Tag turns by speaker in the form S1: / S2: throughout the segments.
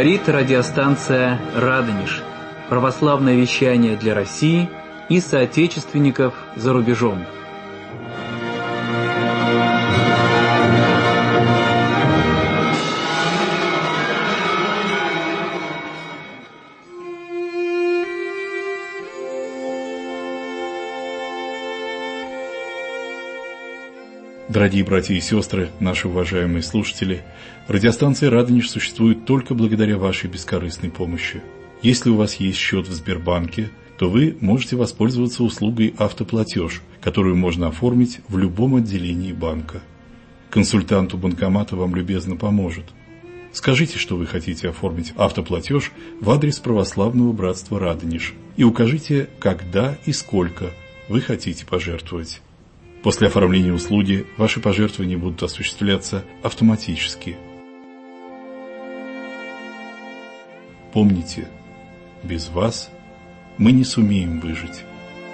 S1: Говорит радиостанция «Радонеж». Православное вещание для России и соотечественников за рубежом.
S2: Дорогие братья и сестры, наши уважаемые слушатели, радиостанция «Радонеж» существует только благодаря вашей бескорыстной помощи. Если у вас есть счет в Сбербанке, то вы можете воспользоваться услугой «Автоплатеж», которую можно оформить в любом отделении банка. Консультант у банкомата вам любезно поможет. Скажите, что вы хотите оформить автоплатеж в адрес Православного братства «Радонеж» и укажите, когда и сколько вы хотите пожертвовать. После оформления услуги ваши пожертвования будут осуществляться автоматически. Помните, без вас мы не сумеем выжить.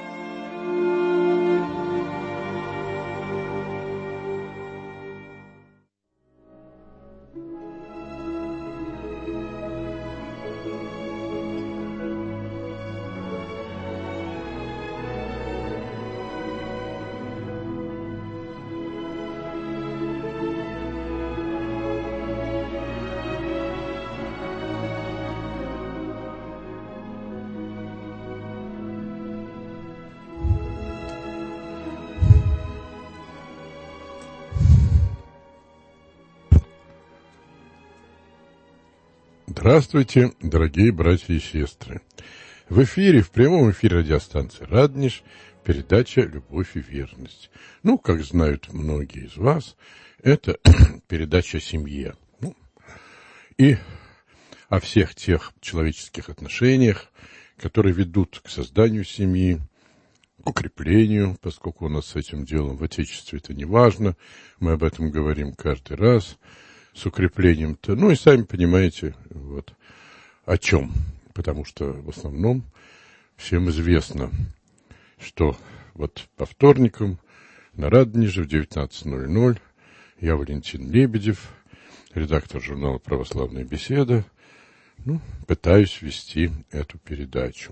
S3: Здравствуйте, дорогие братья и сестры. В эфире, в прямом эфире радиостанции «Радонеж», передача «Любовь и верность». Как знают многие из вас, это передача о семье. И о всех тех человеческих отношениях, которые ведут к созданию семьи, к укреплению, поскольку у нас с этим делом в Отечестве это не важно, мы об этом говорим каждый раз, с укреплением-то, и сами понимаете, о чем. Потому что в основном всем известно, что по вторникам на Радонеже в 19:00 я, Валентин Лебедев, редактор журнала «Православная беседа», пытаюсь вести эту передачу.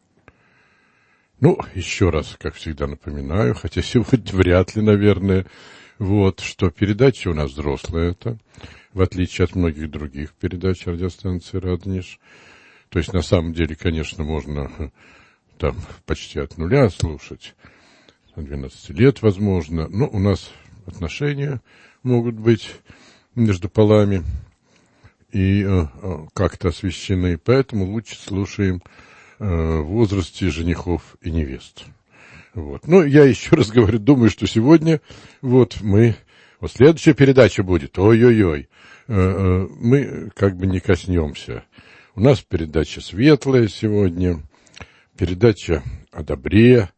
S3: Еще раз, как всегда, напоминаю, хотя сегодня вряд ли, наверное, что передача у нас взрослая, в отличие от многих других передач радиостанции «Радонеж». То есть, на самом деле, конечно, можно почти от нуля слушать, 12 лет, возможно, но у нас отношения могут быть между полами и как-то освещены, поэтому лучше слушаем в возрасте женихов и невест. Я еще раз говорю, думаю, что сегодня мы... следующая передача будет, ой-ой-ой, мы не коснемся. У нас передача светлая сегодня, передача о добре.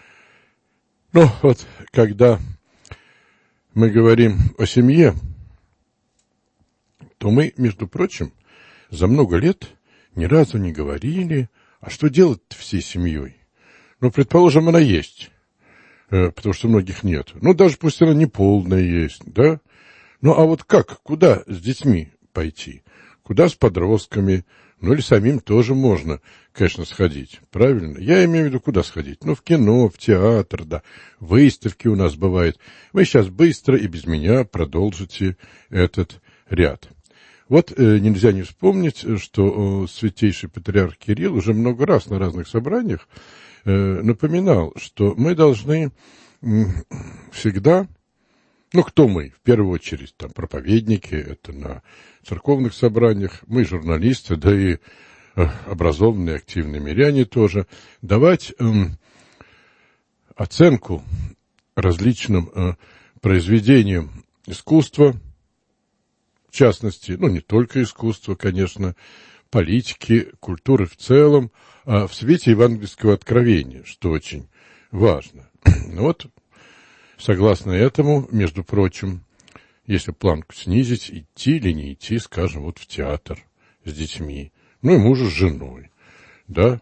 S3: Когда мы говорим о семье, то мы, между прочим, за много лет ни разу не говорили, а что делать-то всей семьей? Предположим, она есть, потому что многих нет. Даже пусть она не полная есть, да? Куда с детьми пойти? Куда с подростками? Или самим тоже можно, конечно, сходить, правильно? Я имею в виду, куда сходить? В кино, в театр, да. Выставки у нас бывают. Вы сейчас быстро и без меня продолжите этот ряд. Нельзя не вспомнить, что святейший патриарх Кирилл уже много раз на разных собраниях напоминал, что мы должны всегда, кто мы? В первую очередь, проповедники, это на церковных собраниях, мы журналисты, да и образованные, активные миряне тоже, давать оценку различным произведениям искусства, в частности, не только искусства, конечно, политики, культуры в целом, а в свете евангельского откровения, что очень важно. Согласно этому, между прочим, если планку снизить, идти или не идти, скажем, в театр с детьми, и мужу с женой, да,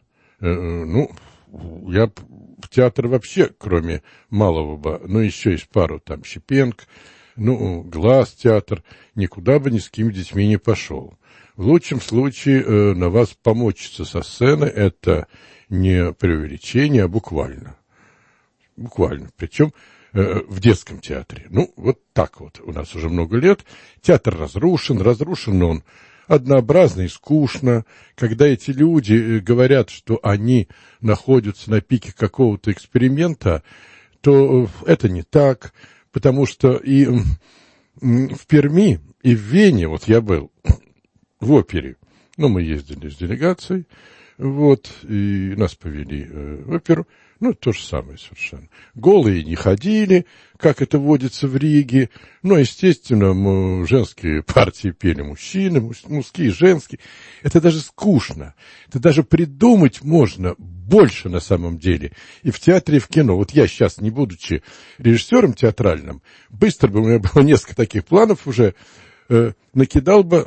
S3: я в театр вообще, кроме Малого, еще есть пару, Щепенко, Глаз театр, никуда бы ни с кем детьми не пошел. В лучшем случае на вас помочится со сцены, это не преувеличение, а буквально. Буквально. Причем в детском театре. Ну, вот так вот у нас уже много лет. Театр разрушен он однообразно и скучно. Когда эти люди говорят, что они находятся на пике какого-то эксперимента, то это не так, потому что и в Перми, и в Вене, вот я был в опере, ну, мы ездили с делегацией, вот, и нас повели в оперу. Ну, то же самое совершенно. Голые не ходили, как это водится в Риге. Но, естественно, женские партии пели мужчины, мужские, женские. Это даже скучно. Это даже придумать можно больше на самом деле. И в театре, и в кино. Вот я сейчас, не будучи режиссером театральным, быстро бы у меня было несколько таких планов уже, накидал бы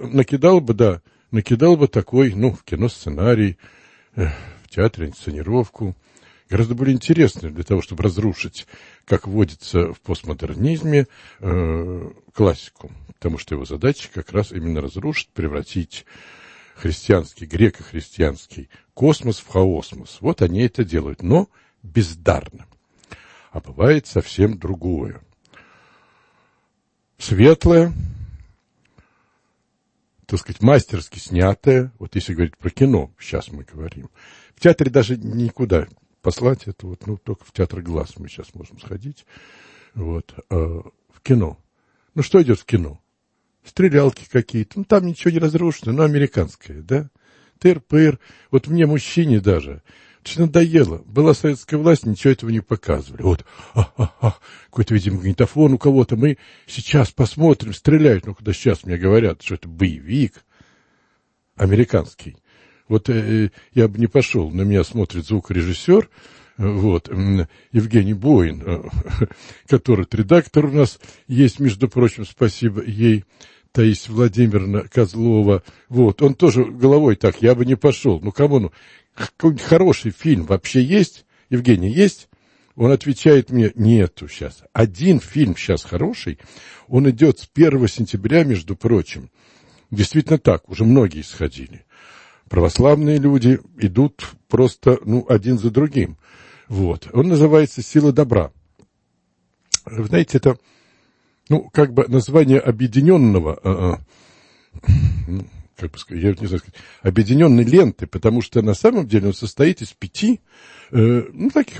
S3: такой, ну, в кино сценарий, в театре инсценировку. Гораздо более интересно для того, чтобы разрушить, как водится в постмодернизме, классику. Потому что его задача как раз именно разрушить, превратить христианский, греко-христианский космос в хаосмос. Вот они это делают, но бездарно. А бывает совсем другое. Светлое, так сказать, мастерски снятое, вот если говорить про кино, сейчас мы говорим. В театре даже никуда послать это, вот, ну, только в театр глаз мы сейчас можем сходить. Вот. В кино. Ну, что идет в кино? Стрелялки какие-то. Ну, там ничего не разрушено, но американское, да? Тыр-пыр. Вот мне, мужчине даже, очень надоело. Была советская власть, ничего этого не показывали. Вот, какой-то, видимо, магнитофон у кого-то. Мы сейчас посмотрим, стреляют. Ну, когда сейчас мне говорят, что это боевик американский. Вот я бы не пошел, на меня смотрит звукорежиссер, вот, Евгений Боин, который редактор у нас есть, между прочим, спасибо ей, Таисия Владимировна Козлова, вот, он тоже головой так, я бы не пошел, ну, кому, ну, какой-нибудь хороший фильм вообще есть? Евгений, есть? Он отвечает мне, нету сейчас. Один фильм сейчас хороший, он идет с 1 сентября, между прочим. Действительно так, уже многие сходили. Православные люди идут просто, ну, один за другим. Вот. Он называется «Сила добра». Вы знаете, это, ну, как бы название объединенного, как бы сказать, я не знаю сказать, объединенной ленты, потому что на самом деле он состоит из 5, ну, таких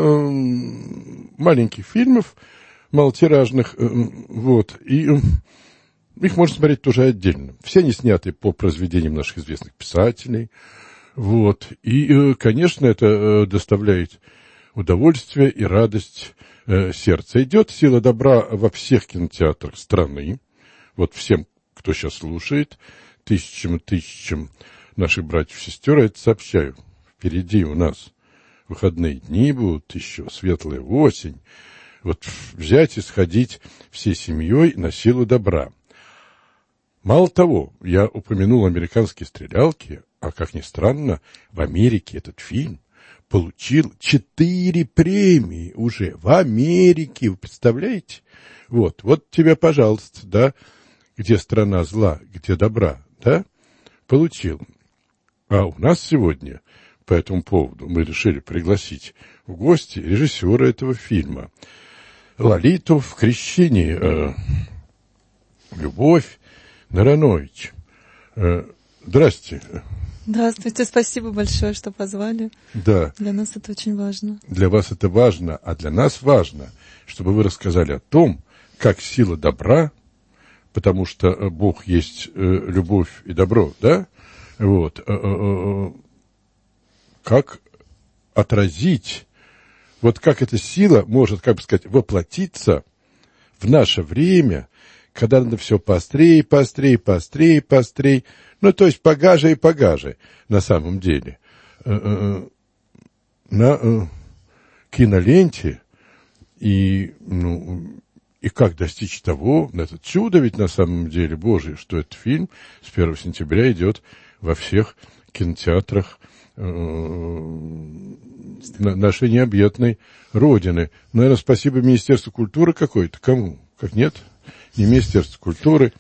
S3: маленьких фильмов, малотиражных, вот, и их можно смотреть тоже отдельно. Все они сняты по произведениям наших известных писателей. Вот. И, конечно, это доставляет удовольствие и радость сердца. Идет «Сила добра» во всех кинотеатрах страны. Вот всем, кто сейчас слушает, тысячам и тысячам наших братьев и сестер, я это сообщаю. Впереди у нас выходные дни будут, еще светлая осень. Вот взять и сходить всей семьей на «Силу добра». Мало того, я упомянул американские стрелялки, а, как ни странно, в Америке этот фильм получил 4 премии уже в Америке, вы представляете? Вот тебе, пожалуйста, да, где страна зла, где добра, да, получил. А у нас сегодня по этому поводу мы решили пригласить в гости режиссера этого фильма Лолиту в крещении Любовь Наранович. Здрасте.
S4: Здравствуйте, спасибо большое, что позвали.
S3: Да.
S4: Для нас это очень важно.
S3: Для вас это важно, а для нас важно, чтобы вы рассказали о том, как сила добра, потому что Бог есть любовь и добро, да? Вот. Как отразить, вот как эта сила может, как бы сказать, воплотиться в наше время, когда надо все поострее, ну, то есть погаже и погаже, на самом деле. На киноленте, и как достичь того, это чудо ведь на самом деле Божие, что этот фильм с 1 сентября идет во всех кинотеатрах нашей необъятной Родины. Наверное, спасибо Министерству культуры какой-то, кому? Как нет? Не Министерство культуры.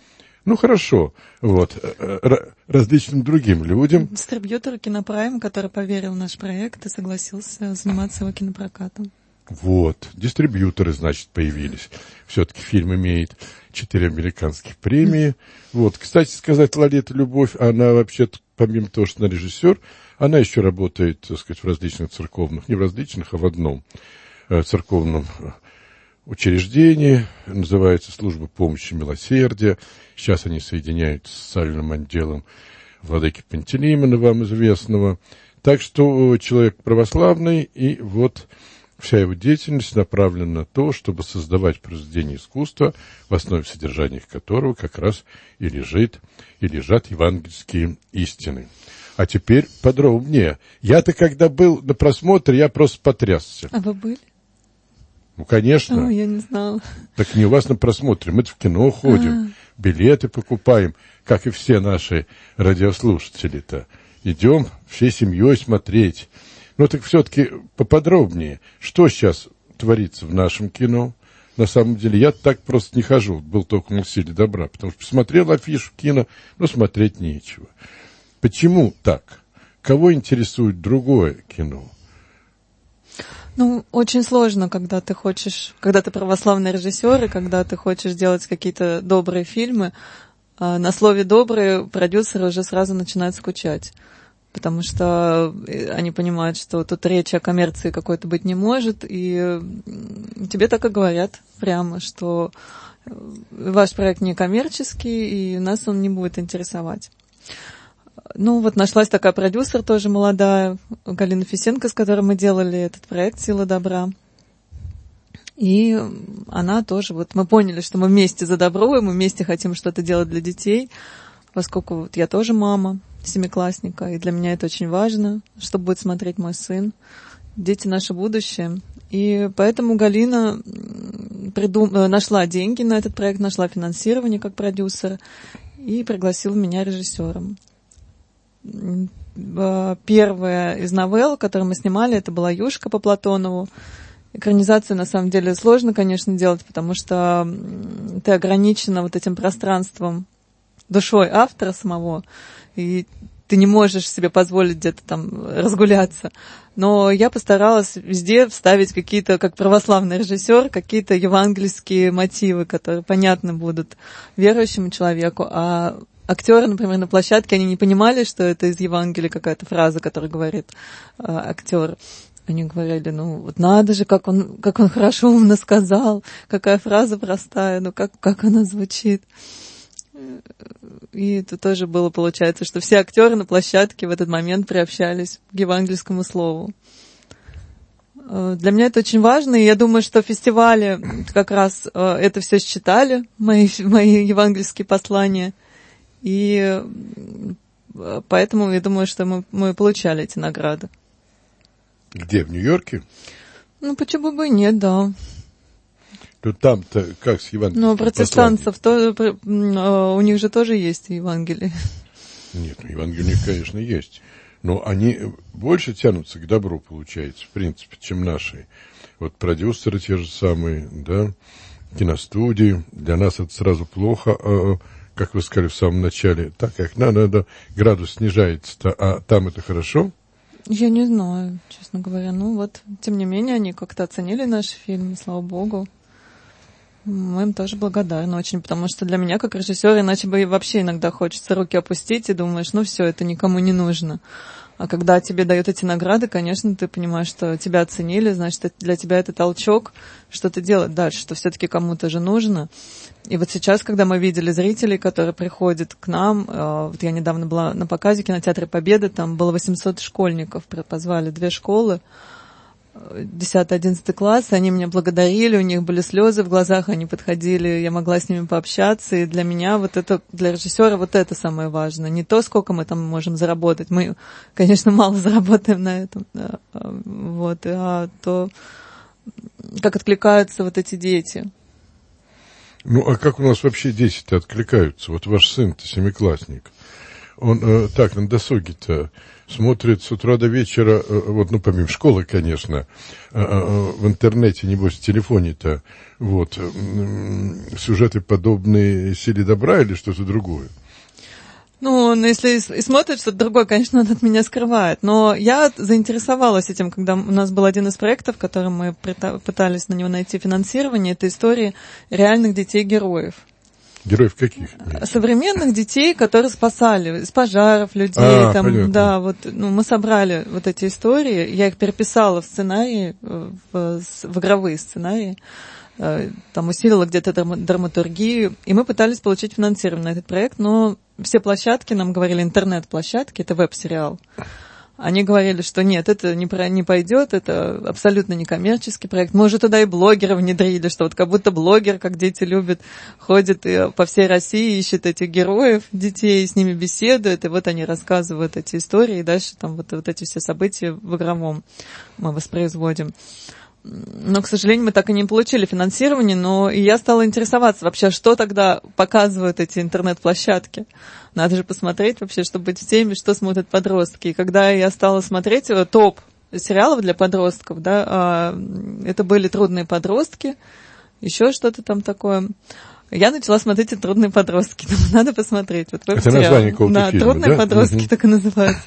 S3: Ну, хорошо. Вот. Различным другим людям.
S4: Дистрибьютор Кинопрайм, который поверил в наш проект и согласился заниматься его кинопрокатом.
S3: Вот. Дистрибьюторы, значит, появились. Все-таки фильм имеет 4 американских премии. Вот. Кстати сказать, Лолита Любовь, она вообще-то, помимо того, что она режиссер, она еще работает, так сказать, в различных церковных, не в различных, а в одном церковном учреждении, называется «Служба помощи и милосердия». Сейчас они соединяются с социальным отделом владыки Пантелеймона, вам известного. Так что человек православный, и вот вся его деятельность направлена на то, чтобы создавать произведения искусства, в основе содержания которого как раз и лежат евангельские истины. А теперь подробнее. Я-то, когда был на просмотре, я просто потрясся.
S4: А вы были?
S3: Ну, конечно.
S4: О, я не знала.
S3: Так не у вас на просмотре. Мы-то в кино ходим, билеты покупаем, как и все наши радиослушатели-то. Идем всей семьей смотреть. Ну, так все-таки поподробнее. Что сейчас творится в нашем кино? На самом деле, я так просто не хожу. Был только на «Силе добра». Потому что посмотрел афишу кино, но смотреть нечего. Почему так? Кого интересует другое кино?
S4: Ну, очень сложно, когда ты православный режиссер, и когда ты хочешь делать какие-то добрые фильмы, на слове «добрые» продюсеры уже сразу начинают скучать. Потому что они понимают, что тут речи о коммерции какой-то быть не может, и тебе так и говорят прямо, что ваш проект не коммерческий, и нас он не будет интересовать. Ну, вот нашлась такая продюсер тоже молодая, Галина Фисенко, с которой мы делали этот проект «Сила добра». И она тоже, вот мы поняли, что мы вместе за добро, и мы вместе хотим что-то делать для детей, поскольку вот я тоже мама семиклассника, и для меня это очень важно, что будет смотреть мой сын. Дети — наше будущее. И поэтому Галина нашла деньги на этот проект, нашла финансирование как продюсер и пригласила меня режиссером. Первая из новелл, которую мы снимали, это была «Юшка» по Платонову. Экранизацию, на самом деле, сложно, конечно, делать, потому что ты ограничена вот этим пространством, душой автора самого, и ты не можешь себе позволить где-то там разгуляться. Но я постаралась везде вставить какие-то, как православный режиссер, какие-то евангельские мотивы, которые понятны будут верующему человеку, а актеры, например, на площадке, они не понимали, что это из Евангелия какая-то фраза, которую говорит актер. Они говорили, ну, вот надо же, как он хорошо умно сказал, какая фраза простая, ну, как она звучит. И это тоже было, получается, что все актеры на площадке в этот момент приобщались к евангельскому слову. Для меня это очень важно, и я думаю, что фестивали как раз это все считали, мои евангельские послания. И поэтому я думаю, что мы получали эти награды.
S3: Где, в Нью-Йорке?
S4: Ну, почему бы и нет, да.
S3: То там-то как с Евангелием?
S4: Ну, протестантцев, у них же тоже есть Евангелие.
S3: Нет, Евангелие у них, конечно, есть. Но они больше тянутся к добру, получается, в принципе, чем наши. Вот продюсеры те же самые, да, киностудии. Для нас это сразу плохо, как вы сказали в самом начале. Так как надо, градус снижается, а там это хорошо?
S4: Я не знаю, честно говоря. Ну вот, тем не менее, они как-то оценили наш фильм, слава богу. Мы им тоже благодарны очень, потому что для меня, как режиссера, иначе бы вообще иногда хочется руки опустить и думаешь, ну все, это никому не нужно. А когда тебе дают эти награды, конечно, ты понимаешь, что тебя оценили, значит, для тебя это толчок что-то делать дальше, что все-таки кому-то же нужно. И вот сейчас, когда мы видели зрителей, которые приходят к нам, вот я недавно была на показе в кинотеатре «Победа», там было 800 школьников, позвали 2 школы, 10-11 класс, они меня благодарили, у них были слезы в глазах, они подходили, я могла с ними пообщаться, и для меня вот это, для режиссера вот это самое важное, не то, сколько мы там можем заработать, мы, конечно, мало заработаем на этом, да, вот, а то, как откликаются вот эти дети.
S3: Ну, а как у нас вообще дети-то откликаются? Вот ваш сын-то семиклассник, он так на досуге-то смотрит с утра до вечера, вот, ну, помимо школы, конечно, в интернете, небось, в телефоне-то, вот, сюжеты подобные «Силе добра» или что-то другое?
S4: Ну, если и смотрит что-то другое, конечно, он от меня скрывает. Но я заинтересовалась этим, когда у нас был один из проектов, в котором мы пытались на него найти финансирование. Это истории реальных детей-героев.
S3: Героев каких?
S4: Современных детей, которые спасали из пожаров людей. Там, понятно. Да, вот, ну, мы собрали вот эти истории, я их переписала в сценарии, в игровые сценарии. Там усилила где-то драматургию, и мы пытались получить финансирование на этот проект, но все площадки нам говорили, интернет-площадки, это веб-сериал, они говорили, что нет, это не пойдет, это абсолютно некоммерческий проект. Мы уже туда и блогеров внедрили, что вот как будто блогер, как дети любят, ходит и по всей России ищет этих героев, детей, с ними беседует, и вот они рассказывают эти истории, и дальше там вот эти все события в игровом мы воспроизводим. Но, к сожалению, мы так и не получили финансирование, но и я стала интересоваться вообще, что тогда показывают эти интернет-площадки. Надо же посмотреть вообще, чтобы быть в теме, что смотрят подростки. И когда я стала смотреть топ сериалов для подростков, да, это были «Трудные подростки», еще что-то там такое. Я начала смотреть «Трудные подростки». Надо посмотреть. Вот
S3: это название какого-то
S4: да,
S3: фильма,
S4: «Трудные
S3: да?
S4: подростки» так и называются.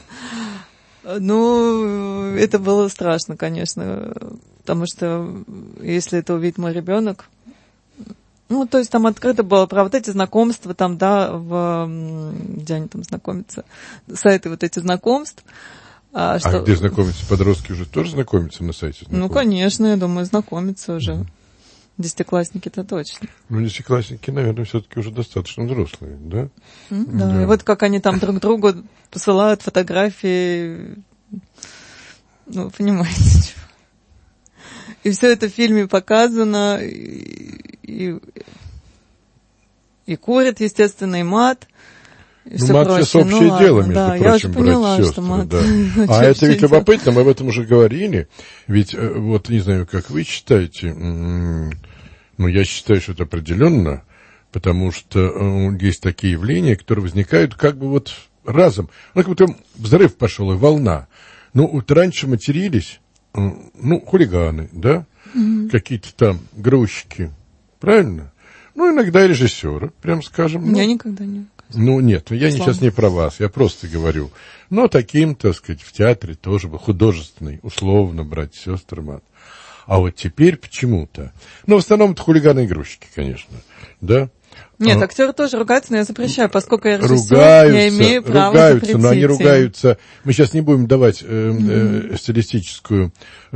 S4: Ну, это было страшно, конечно, потому что если это увидит мой ребенок, ну, то есть там открыто было про вот эти знакомства, там, да, где они там знакомятся, сайты вот эти знакомств.
S3: Где знакомятся? Подростки уже тоже знакомятся на сайте?
S4: Ну, конечно, я думаю, знакомятся уже. Десятиклассники-то точно.
S3: Ну, десятиклассники, наверное, все-таки уже достаточно взрослые, да?
S4: Да, и вот как они там друг другу посылают фотографии, ну, понимаете, чего. И все это в фильме показано, и курят, естественно, и мат. И
S3: ну, мат сейчас общее дело, между прочим,
S4: я уже поняла,
S3: братья и
S4: что
S3: сестры,
S4: мат.
S3: Да. А это ведь любопытно, мы об этом уже говорили. Ведь, вот, не знаю, как вы считаете, но я считаю, что это определенно, потому что есть такие явления, которые возникают как бы вот разом. Ну, как будто взрыв пошел, и волна. Ну, вот раньше матерились, ну, хулиганы, да, какие-то там грузчики, правильно? Ну, иногда режиссеры, прям скажем. Ну,
S4: я никогда не.
S3: Ну, нет, я сейчас не про вас, я просто говорю. Но таким, так сказать, в театре тоже был художественный, условно, братья и сестры, мат. А вот теперь почему-то... Ну, в основном это хулиганы и грузчики, конечно, да?
S4: Нет, актеры тоже ругаются, но я запрещаю, поскольку я режиссер, я имею право запретить.
S3: Но они ругаются. Мы сейчас не будем давать стилистическую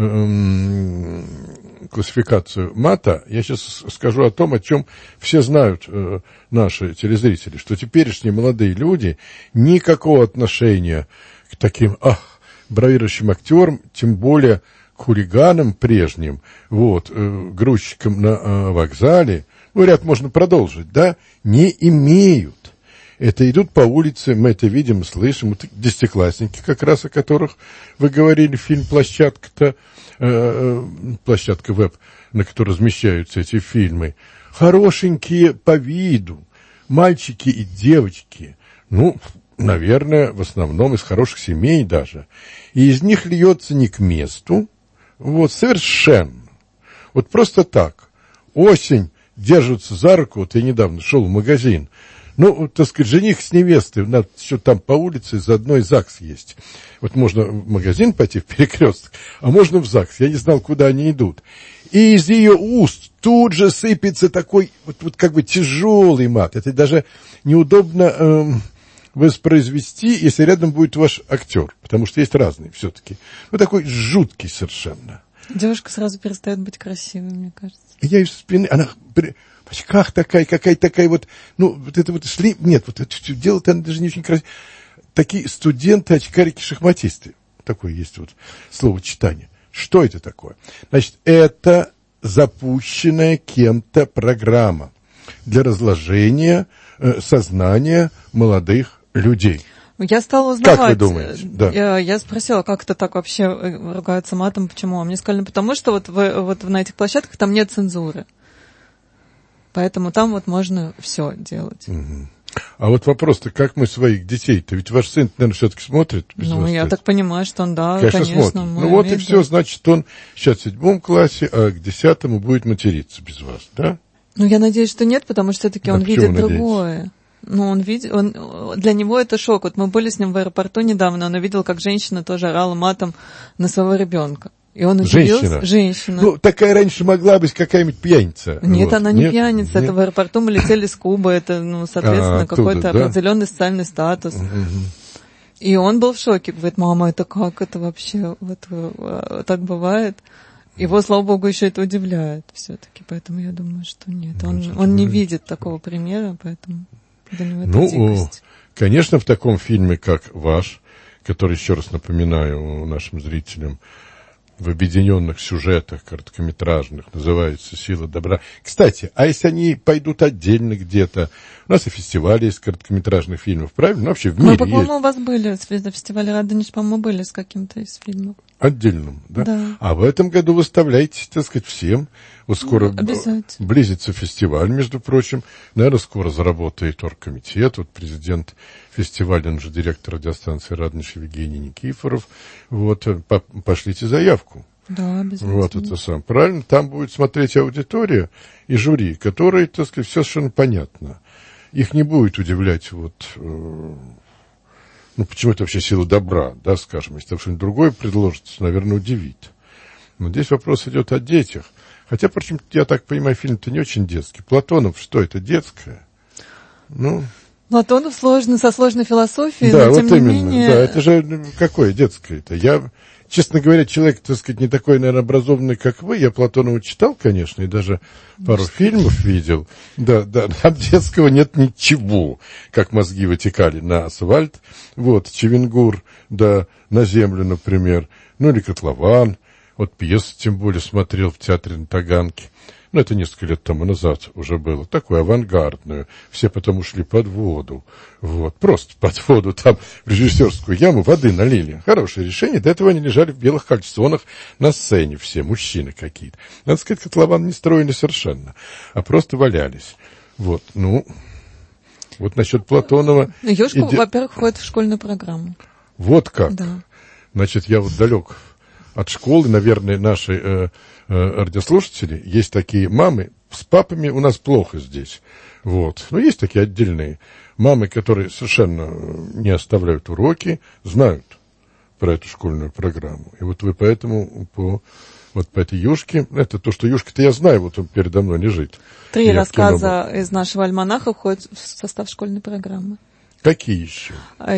S3: классификацию мата. Я сейчас скажу о том, о чем все знают наши телезрители, что теперешние молодые люди никакого отношения к таким бравирующим актерам, тем более к хулиганам прежним, вот, грузчикам на вокзале, ну, ряд можно продолжить, да, не имеют. Это идут по улице, мы это видим, слышим, вот десятиклассники, как раз о которых вы говорили, фильм «Площадка» веб, на которой размещаются эти фильмы, хорошенькие по виду, мальчики и девочки, ну, наверное, в основном из хороших семей даже, и из них льется не к месту, вот, совершенно, вот просто так, осень, держатся за руку, вот я недавно шел в магазин, ну, так сказать, жених с невестой, надо еще там по улице заодно и ЗАГС есть. Вот можно в магазин пойти, в перекресток, а можно в ЗАГС, я не знал, куда они идут. И из ее уст тут же сыпется такой, вот как бы тяжелый мат, это даже неудобно воспроизвести, если рядом будет ваш актер, потому что есть разные все-таки. Вот такой жуткий совершенно.
S4: Девушка сразу перестает быть красивой, мне кажется.
S3: Я из спины, она в очках такая, какая-то такая вот, ну, вот это вот шли, нет, вот это дело-то она даже не очень красиво. Такие студенты, очкарики, шахматисты. Такое есть вот словочитание. Что это такое? Значит, это запущенная кем-то программа для разложения сознания молодых людей.
S4: Я стала узнавать.
S3: Как вы думаете? Да.
S4: Я спросила, как это так вообще ругаются матом, почему? А мне сказали, потому что вот на этих площадках там нет цензуры. Поэтому там вот можно все делать.
S3: А вот вопрос-то, как мы своих детей-то? Ведь ваш сын, наверное, все-таки смотрит без вас,
S4: я так понимаю, что он, да,
S3: конечно
S4: конечно
S3: смотрит. Ну вот и все, значит, он сейчас в 7 классе, а к 10 будет материться без вас, да?
S4: Ну, я надеюсь, что нет, потому что все-таки он видит
S3: надеетесь?
S4: другое. Ну, он видит, для него это шок. Вот мы были с ним в аэропорту недавно, он увидел, как женщина тоже орала матом на своего ребенка. И он удивился. Женщина.
S3: Ну, такая раньше могла быть какая-нибудь пьяница.
S4: Нет,
S3: вот.
S4: она не пьяница. Нет? Это в аэропорту мы летели с Кубы. Это, соответственно, какой-то определенный социальный статус. И он был в шоке. Говорит, мама, это как это вообще? Вот, так бывает? Его, слава богу, еще это удивляет все-таки. Поэтому я думаю, что нет. Он не видит такого примера, поэтому для него это дикость.
S3: Конечно, в таком фильме, как ваш, который, еще раз напоминаю нашим зрителям, в объединенных сюжетах короткометражных называется «Сила добра». Кстати, а если они пойдут отдельно где-то? У нас и фестивали есть короткометражных фильмов, правильно? Ну, вообще в мире
S4: по-моему,
S3: есть.
S4: У вас были на фестивале «Радонеж», по-моему, были с каким-то из фильмов.
S3: Отдельным, да?
S4: Да.
S3: А в этом году выставляйтесь, так сказать, всем. Вот скоро близится фестиваль, между прочим. Наверное, скоро заработает оргкомитет. Вот президент фестиваля, он же директор радиостанции «Радонеж» Евгений Никифоров. Вот, пошлите заявку.
S4: Да, обязательно.
S3: Вот это сам. Правильно? Там будет смотреть аудитория и жюри, которые, так сказать, все совершенно понятно. Их не будет удивлять почему это вообще сила добра, да, скажем. Если там что-нибудь другое предложится, наверное, удивит. Но здесь вопрос идет о детях. Хотя, впрочем, я так понимаю, фильм-то не очень детский. Платонов, что это, детское?
S4: Платонов со сложной философией,
S3: да,
S4: но
S3: вот
S4: тем не
S3: именно.
S4: менее...
S3: Да, это же какое детское-то? Я, честно говоря, человек, так сказать, не такой, наверное, образованный, как вы. Я Платонова читал, конечно, и даже пару фильмов видел. Да, от детского нет ничего, как мозги вытекали на асфальт. Вот, Чевенгур, да, на землю, например. Или Котлован. Вот пьесу, тем более, смотрел в театре на Таганке. Это несколько лет тому назад уже было. Такую авангардную. Все потом ушли под воду. Вот, просто под воду. Там в режиссерскую яму воды налили. Хорошее решение. До этого они лежали в белых кальсонах на сцене все, мужчины какие-то. Надо сказать, Котлован не строили совершенно, а просто валялись. Вот, вот насчет Платонова...
S4: Ёшка, во-первых, входит в школьную программу.
S3: Вот как?
S4: Да.
S3: Значит, я вот далек от школы, наверное, наши радиослушатели, есть такие мамы, с папами у нас плохо здесь, вот, но есть такие отдельные мамы, которые совершенно не оставляют уроки, знают про эту школьную программу, и вот вы поэтому по этой Юшке, это то, что Юшка-то я знаю, вот он передо мной лежит.
S4: 3 рассказа из нашего альманаха входят в состав школьной программы.
S3: Какие еще?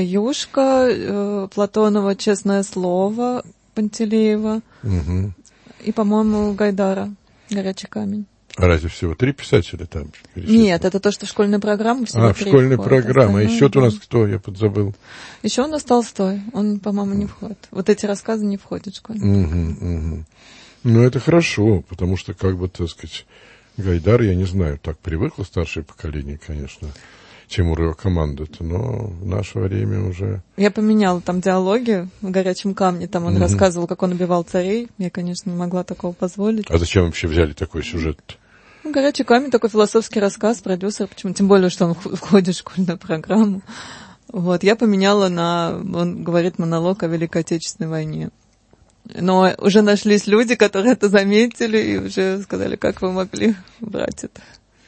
S4: Юшка, Платонова «Честное слово», Пантелеева и, по-моему, Гайдара «Горячий камень».
S3: А разве всего 3 писателя там?
S4: Нет, это то, что школьная программа всего 3
S3: школьная
S4: входит.
S3: программа. А еще-то у нас кто? Я подзабыл.
S4: Еще у нас Толстой. Он, по-моему, не входит. Вот эти рассказы не входят в школьную.
S3: Это хорошо, потому что, так сказать, Гайдар, я не знаю, так привыкло старшее поколение, конечно, Тимур и его команда-то, но в наше время уже... Я
S4: поменяла там диалоги в «Горячем камне», там он рассказывал, как он убивал царей. Я, конечно, не могла такого позволить.
S3: А зачем вообще взяли такой сюжет?
S4: «Горячий камень» такой философский рассказ, продюсер, почему? Тем более, что он входит в школьную программу. Вот, я поменяла он говорит монолог о Великой Отечественной войне. Но уже нашлись люди, которые это заметили и уже сказали, как вы могли брать это.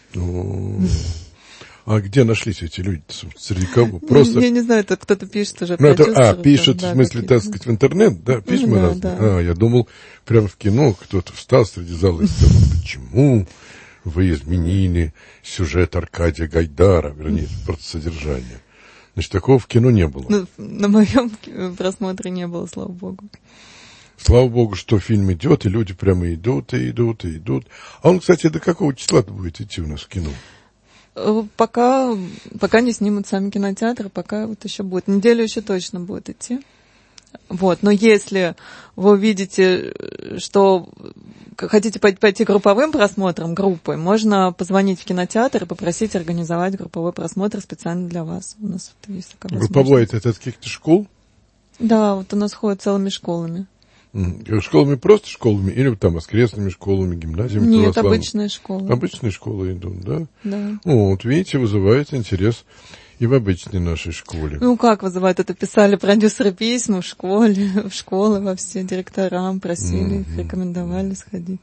S3: А где нашлись эти люди? Среди кого? Просто...
S4: Я не знаю, это кто-то пишет уже.
S3: Пишет, в смысле, так сказать, в интернет, да? Письма разные? Да. Я думал, прямо в кино кто-то встал среди зала и сказал, почему вы изменили сюжет Аркадия Гайдара, вернее, просто содержание. Значит, такого в кино не было.
S4: На моем просмотре не было, слава богу.
S3: Слава богу, что фильм идет, и люди прямо идут. А он, кстати, до какого числа будет идти у нас в кино?
S4: Пока не снимут сами кинотеатры, пока вот еще будет. Неделю еще точно будет идти. Вот. Но если вы увидите, что хотите пойти групповым просмотром, группой, можно позвонить в кинотеатр и попросить организовать групповой просмотр специально для вас. У нас вот есть такая возможность.
S3: Групповой это от каких-то школ?
S4: Да, вот у нас ходят целыми школами.
S3: Школами просто школами или там воскресными школами, гимназиями?
S4: Нет, обычные школы.
S3: Обычные школы идут, да?
S4: Да.
S3: Вот, видите, вызывает интерес и в обычной нашей школе.
S4: Ну, как вызывает? Это писали продюсеры письма в школы во все директорам, просили их, рекомендовали сходить.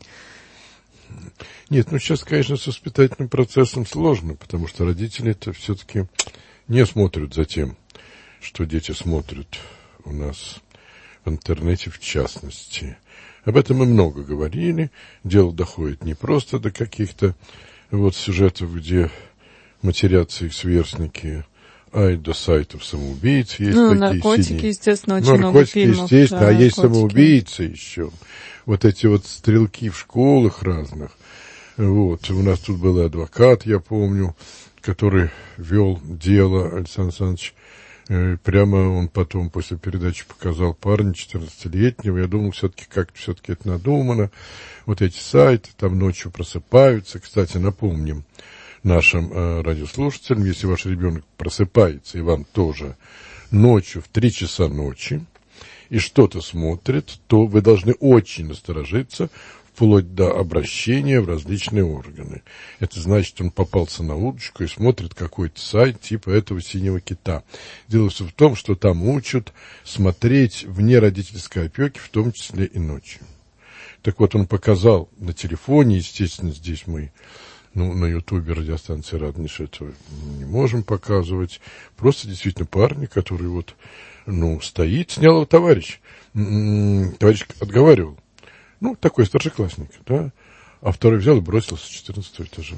S3: Нет, ну сейчас, конечно, с воспитательным процессом сложно, потому что родители-то все-таки не смотрят за тем, что дети смотрят у нас в интернете в частности. Об этом мы много говорили. Дело доходит не просто до каких-то вот сюжетов, где матерятся их сверстники, а и до сайтов самоубийц. Есть такие
S4: наркотики, естественно, очень много фильмов.
S3: Наркотики, естественно,
S4: да,
S3: а есть
S4: наркотики.
S3: самоубийцы еще. Вот эти вот стрелки в школах разных. Вот, у нас тут был адвокат, я помню, который вел дело, Александр Александрович. Прямо он потом после передачи показал парня 14-летнего. Я думал, все-таки как-то все-таки это надумано. Вот эти сайты там ночью просыпаются. Кстати, напомним нашим радиослушателям, если ваш ребенок просыпается, и вам тоже, ночью в 3 часа ночи, и что-то смотрит, то вы должны очень насторожиться, вплоть до обращения в различные органы. Это значит, он попался на удочку и смотрит какой-то сайт типа этого «Синего кита». Дело все в том, что там учат смотреть вне родительской опеки, в том числе и ночью. Так вот, он показал на телефоне, естественно, здесь мы на ютубе радиостанции «Радонеж» этого не можем показывать. Просто действительно парни, который вот, стоит, снял его товарищ. Товарищ отговаривал. Такой старшеклассник, да. А второй взял и бросился с 14 этажа.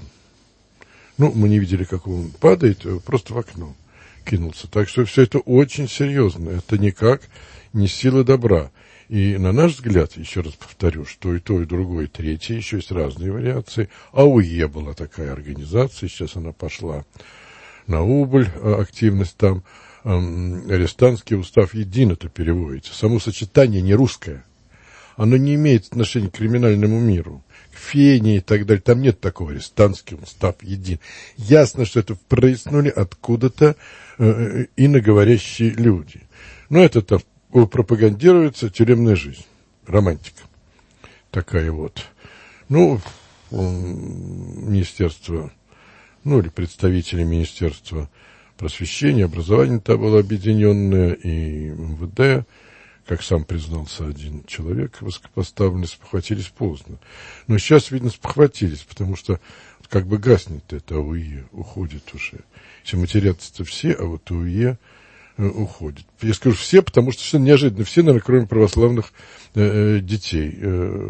S3: Мы не видели, как он падает, просто в окно кинулся. Так что все это очень серьезно. Это никак не сила добра. И на наш взгляд, еще раз повторю, что и то, и другое, и третье, еще есть разные вариации. АУЕ была такая организация, сейчас она пошла на убыль, активность там. Арестантский устав един это переводится. Само сочетание не русское. Оно не имеет отношения к криминальному миру, к фене и так далее. Там нет такого арестантский устав един. Ясно, что это прояснули откуда-то иноговорящие люди. Но это-то пропагандируется тюремная жизнь, романтика. Такая вот. Министерство, или представители Министерства просвещения, образования там было объединенное, и МВД, как сам признался один человек, высокопоставленный, спохватились поздно. Но сейчас, видно, спохватились, потому что как бы гаснет это АУЕ, уходит уже. Все матерятся-то все, а вот АУЕ уходит. Я скажу все, потому что все неожиданно. Все, наверное, кроме православных детей.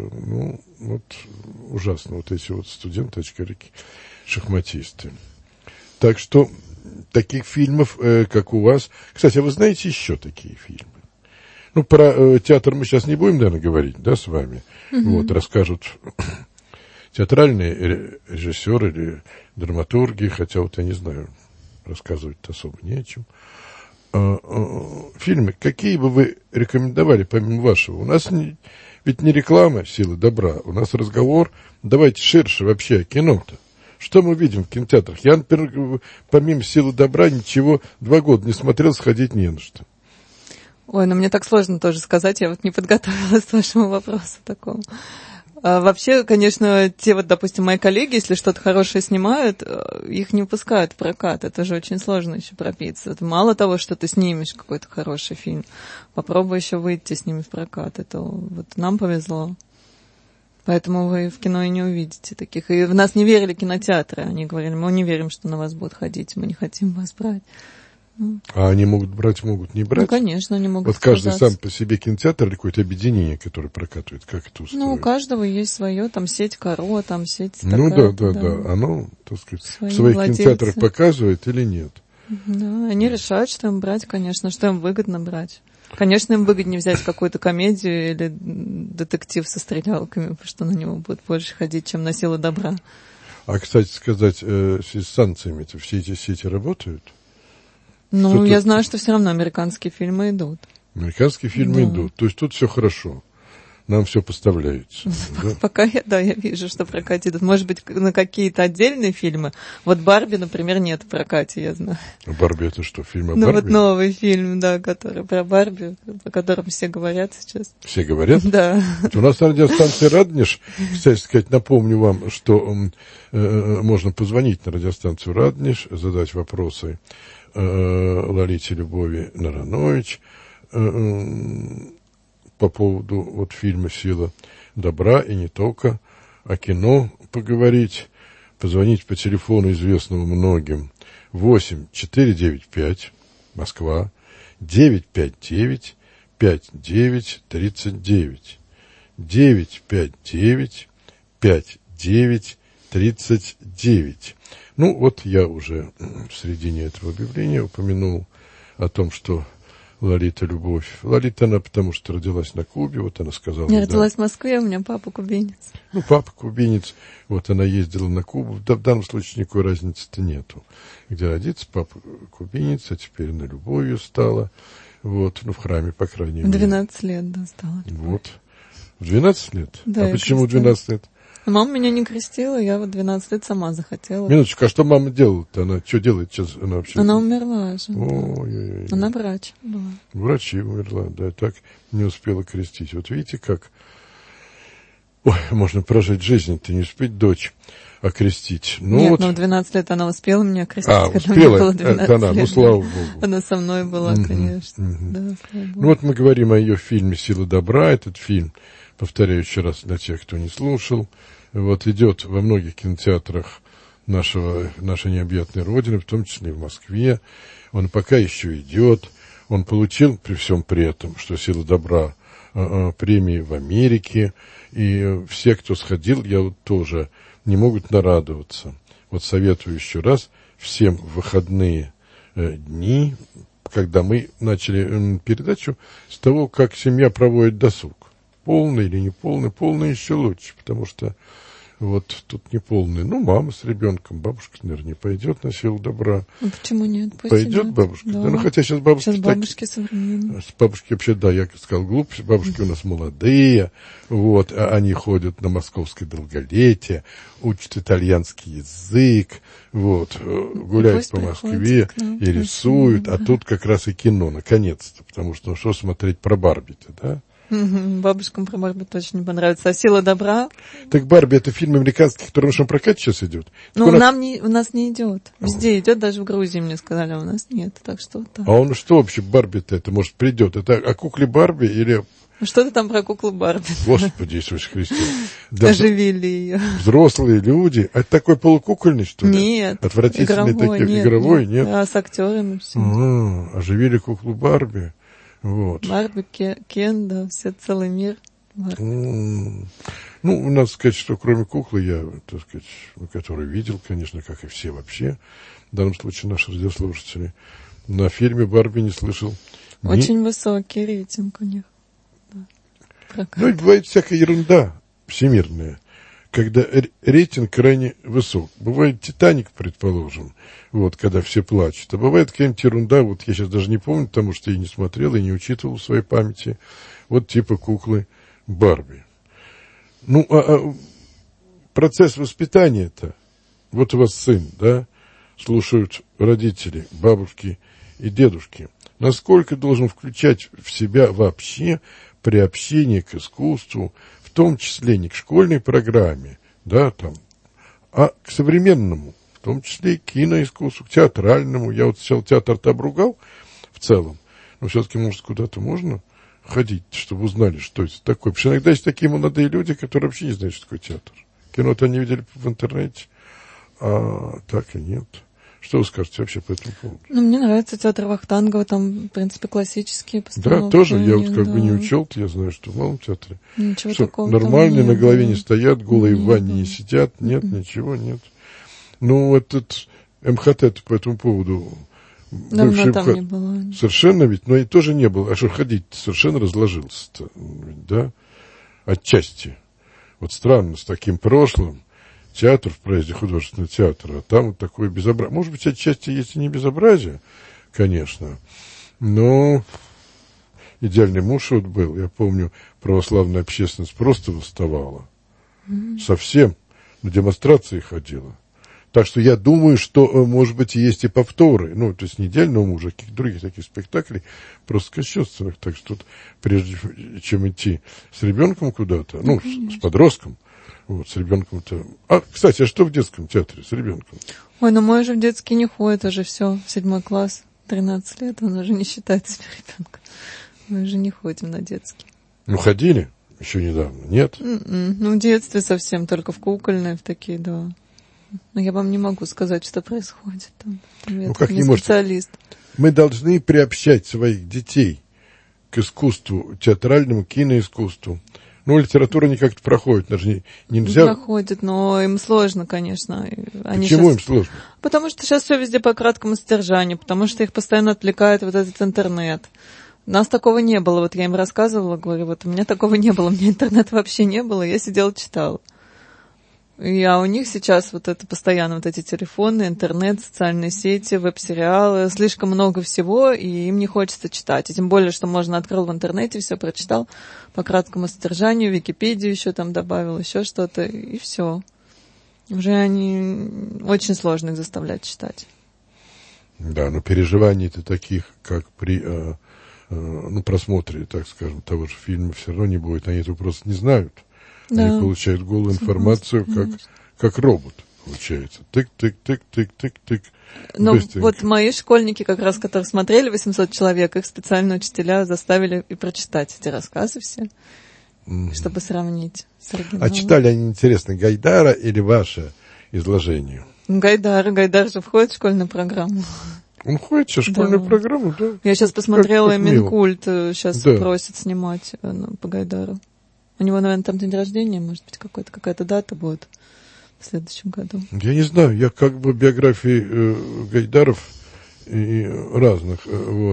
S3: Ужасно. Вот эти вот студенты, очкарики, шахматисты. Так что таких фильмов, как у вас... Кстати, а вы знаете еще такие фильмы? Про театр мы сейчас не будем, наверное, говорить, да, с вами. Вот, расскажут театральные режиссеры или драматурги, хотя вот я не знаю, рассказывать-то особо не о чем. Фильмы, какие бы вы рекомендовали, помимо вашего? У нас ведь не реклама «Силы добра», у нас разговор, давайте ширше вообще о кино-то. Что мы видим в кинотеатрах? Я, например, помимо «Силы добра» ничего 2 года не смотрел, сходить не на что.
S4: Ой, мне так сложно тоже сказать, я вот не подготовилась к вашему вопросу такому. Вообще, конечно, допустим, мои коллеги, если что-то хорошее снимают, их не выпускают в прокат. Это же очень сложно еще пробиться. Это мало того, что ты снимешь какой-то хороший фильм. Попробуй еще выйти с ними в прокат. Это вот нам повезло. Поэтому вы в кино и не увидите таких. И в нас не верили кинотеатры. Они говорили, мы не верим, что на вас будут ходить, мы не хотим вас брать.
S3: А они могут брать, могут не брать?
S4: Конечно, они могут.
S3: Вот каждый сам по себе кинотеатр или какое-то объединение, которое прокатывает, как это устроено?
S4: У каждого есть свое, там сеть Каро, там сеть
S3: да. Оно, так сказать, в своих кинотеатрах показывает или нет?
S4: Да, они решают, что им брать, конечно, что им выгодно брать. Конечно, им выгоднее взять какую-то комедию или детектив со стрелялками, потому что на него будут больше ходить, чем на «Силы добра».
S3: А, кстати сказать, с санкциями-то все эти сети работают?
S4: Я знаю, что все равно американские фильмы идут.
S3: Американские фильмы идут. То есть тут все хорошо. нам все поставляется. Да?
S4: Пока я вижу, что в прокате идут. Может быть, на какие-то отдельные фильмы. Вот «Барби», например, нет в прокате, я знаю.
S3: «Барби» — это что, фильм о
S4: Ну,
S3: Барби?
S4: вот новый фильм, да, который про Барби, о котором все говорят сейчас.
S3: Все говорят?
S4: Да.
S3: У нас на радиостанции «Радонеж», кстати сказать, напомню вам, что можно позвонить на радиостанцию «Радонеж», задать вопросы Лолите Любови Наранович по поводу вот фильма «Сила добра» и не только, о кино поговорить, позвонить по телефону, известному многим, 8-495, Москва, 959-5939, 959-5939. Ну, вот я уже в середине этого объявления упомянул о том, что Лолита Любовь. Лолита она потому, что родилась на Кубе, вот она сказала.
S4: Я родилась в Москве, у меня папа кубинец.
S3: Ну, папа кубинец, вот она ездила на Кубу. В данном случае никакой разницы-то нету. Где родится, папа кубинец, а теперь на любовью стала. Вот, ну, в храме, по крайней мере.
S4: В 12 лет, да, стала.
S3: Вот. В 12 лет?
S4: Да,
S3: а почему в 12 лет?
S4: Мама меня не крестила, я вот 12 лет сама захотела.
S3: Минуточку, а что мама делала-то? Она что делает сейчас? Она вообще...
S4: Она умерла же.
S3: Ой-ой-ой.
S4: Она врач была.
S3: Врачи умерла, да, так не успела крестить. Вот видите, как... Ой, можно прожить жизнь, ты не успеть дочь окрестить. Ну,
S4: нет,
S3: вот...
S4: но в 12 лет она успела меня крестить, когда
S3: успела?
S4: мне было 12
S3: это она,
S4: лет.
S3: ну, слава Богу.
S4: Она со мной была, конечно. Да, слава Богу.
S3: Ну, вот мы говорим о ее фильме «Сила добра». Этот фильм, повторяю еще раз для тех, кто не слушал, вот идет во многих кинотеатрах нашей необъятной Родины, в том числе и в Москве. Он пока еще идет. Он получил при всем при этом, что «Сила добра» премии в Америке. И все, кто сходил, я вот тоже, не могут нарадоваться. Вот советую еще раз всем в выходные дни, когда мы начали передачу с того, как семья проводит досуг. Полный или не полный, полный еще лучше, потому что вот тут не полный. Ну, мама с ребенком, бабушка, наверное, не пойдет на «Силу добра».
S4: Ну, почему нет? Пусть
S3: Пойдет
S4: идет.
S3: бабушка?
S4: Да.
S3: Да, ну, хотя сейчас бабушки...
S4: Сейчас бабушки современные.
S3: С бабушки вообще, да, я сказал глупость, бабушки у нас молодые, вот, а они ходят на московское долголетие, учат итальянский язык, вот, гуляют по Москве и рисуют, а тут как раз и кино, наконец-то, потому что, ну, что смотреть про Барби-то, да?
S4: Бабушкам про Барби точно не понравится. А «Сила добра»?
S3: Так «Барби» — это фильм американский, который в нашем прокате сейчас идет.
S4: Ну, у нас не идет. Везде идет, даже в Грузии мне сказали, а у нас нет. Так что так.
S3: А он что вообще, Барби-то это, может, придет? Это о кукле Барби или...
S4: Что ты там про куклу Барби?
S3: Господи Иисус Христос. Да,
S4: оживили ее.
S3: Взрослые люди. А это такой полукукольный, что ли?
S4: Нет.
S3: Отвратительный такой. Игровой, нет?
S4: А с актерами все.
S3: Оживили куклу Барби. Вот.
S4: Барби, Кен, да, все, целый мир.
S3: Ну, надо сказать, что кроме куклы, я, так сказать, который видел, конечно, как и все вообще, в данном случае наши радиослушатели, на фильме «Барби» не слышал.
S4: Очень высокий рейтинг у них. Да.
S3: Ну, и бывает всякая ерунда всемирная, когда рейтинг крайне высок. Бывает «Титаник», предположим, вот, когда все плачут. А бывает какая-нибудь ерунда, вот я сейчас даже не помню, потому что я не смотрел и не учитывал в своей памяти, вот типа куклы Барби. Ну, процесс воспитания-то, вот у вас сын, да, слушают родители, бабушки и дедушки. Насколько должен включать в себя вообще приобщение к искусству, в том числе не к школьной программе, да, там, а к современному, в том числе и к киноискусству, к театральному. Я вот сначала театр-то обругал в целом, но все-таки, может, куда-то можно ходить, чтобы узнали, что это такое. Потому что иногда есть такие молодые люди, которые вообще не знают, что такое театр. Кино-то они видели в интернете, а так и нет. Что вы скажете вообще по этому поводу?
S4: Ну, мне нравится театр Вахтангова, там, в принципе, классические постановки.
S3: Да, тоже, я вот как бы не учел, я знаю, что в Малом театре.
S4: Ничего
S3: что,
S4: такого
S3: нормальные
S4: там
S3: на голове не
S4: было.
S3: стоят, голые в ванне не
S4: было.
S3: сидят, нет, ничего, нет. Ну, этот МХТ по этому поводу...
S4: Давно там не было.
S3: Совершенно ведь, но и тоже не было. А что ходить совершенно разложился-то, да? Отчасти. Вот странно, с таким прошлым. Театр в проезде художественного театра, а там вот такое безобразие. Может быть, отчасти есть и не безобразие, конечно, но идеальный муж вот был. Я помню, православная общественность просто восставала. Совсем. На демонстрации ходила. Так что я думаю, что, может быть, есть и повторы. Ну, то есть не идеального мужа, а каких-то других таких спектаклей, просто кощунственных. Так что тут, прежде чем идти с ребенком куда-то, ну, с подростком, вот, с ребенком-то... А, кстати, а что в детском театре с ребенком?
S4: Ой, ну мой же в детский не ходит, уже все, 7 класс, 13 лет, он уже не считается ребенком. Мы же не ходим на детский.
S3: Ну, ходили еще недавно, нет?
S4: Ну, в детстве совсем, только в кукольные, в такие, да. Но я вам не могу сказать, что происходит там. Я
S3: как
S4: не специалист.
S3: Мы должны приобщать своих детей к искусству театральному, киноискусству. Ну, литература не как-то проходит, даже нельзя...
S4: Проходит, но им сложно, конечно.
S3: Почему им сложно?
S4: Потому что сейчас все везде по краткому содержанию, потому что их постоянно отвлекает вот этот интернет. У нас такого не было, вот я им рассказывала, говорю, вот у меня такого не было, у меня интернета вообще не было, я сидела, читала. А у них сейчас вот это постоянно вот эти телефоны, интернет, социальные сети, веб-сериалы, слишком много всего, и им не хочется читать. И тем более, что можно открыл в интернете, все прочитал по краткому содержанию, Википедию еще там добавил, еще что-то, и все. Уже очень сложно их заставлять читать. Да,
S3: но переживаний-то таких, как при просмотре, так скажем, того же фильма все равно не будет, они этого просто не знают. Да. Они получают голую информацию, как робот, получается. Тык-тык-тык-тык-тык-тык.
S4: Ну, вот мои школьники, как раз, которые смотрели 800 человек, их специально учителя заставили и прочитать эти рассказы все, чтобы сравнить с оригиналом.
S3: А читали они, интересно, Гайдара или ваше изложение?
S4: Гайдар же входит в школьную программу.
S3: Он входит в школьную программу, да?
S4: Я сейчас посмотрела, Минкульт сейчас просит снимать по Гайдару. У него, наверное, там день рождения, может быть, какая-то дата будет в следующем году.
S3: Я не знаю, я как бы биографии Гайдаров и разных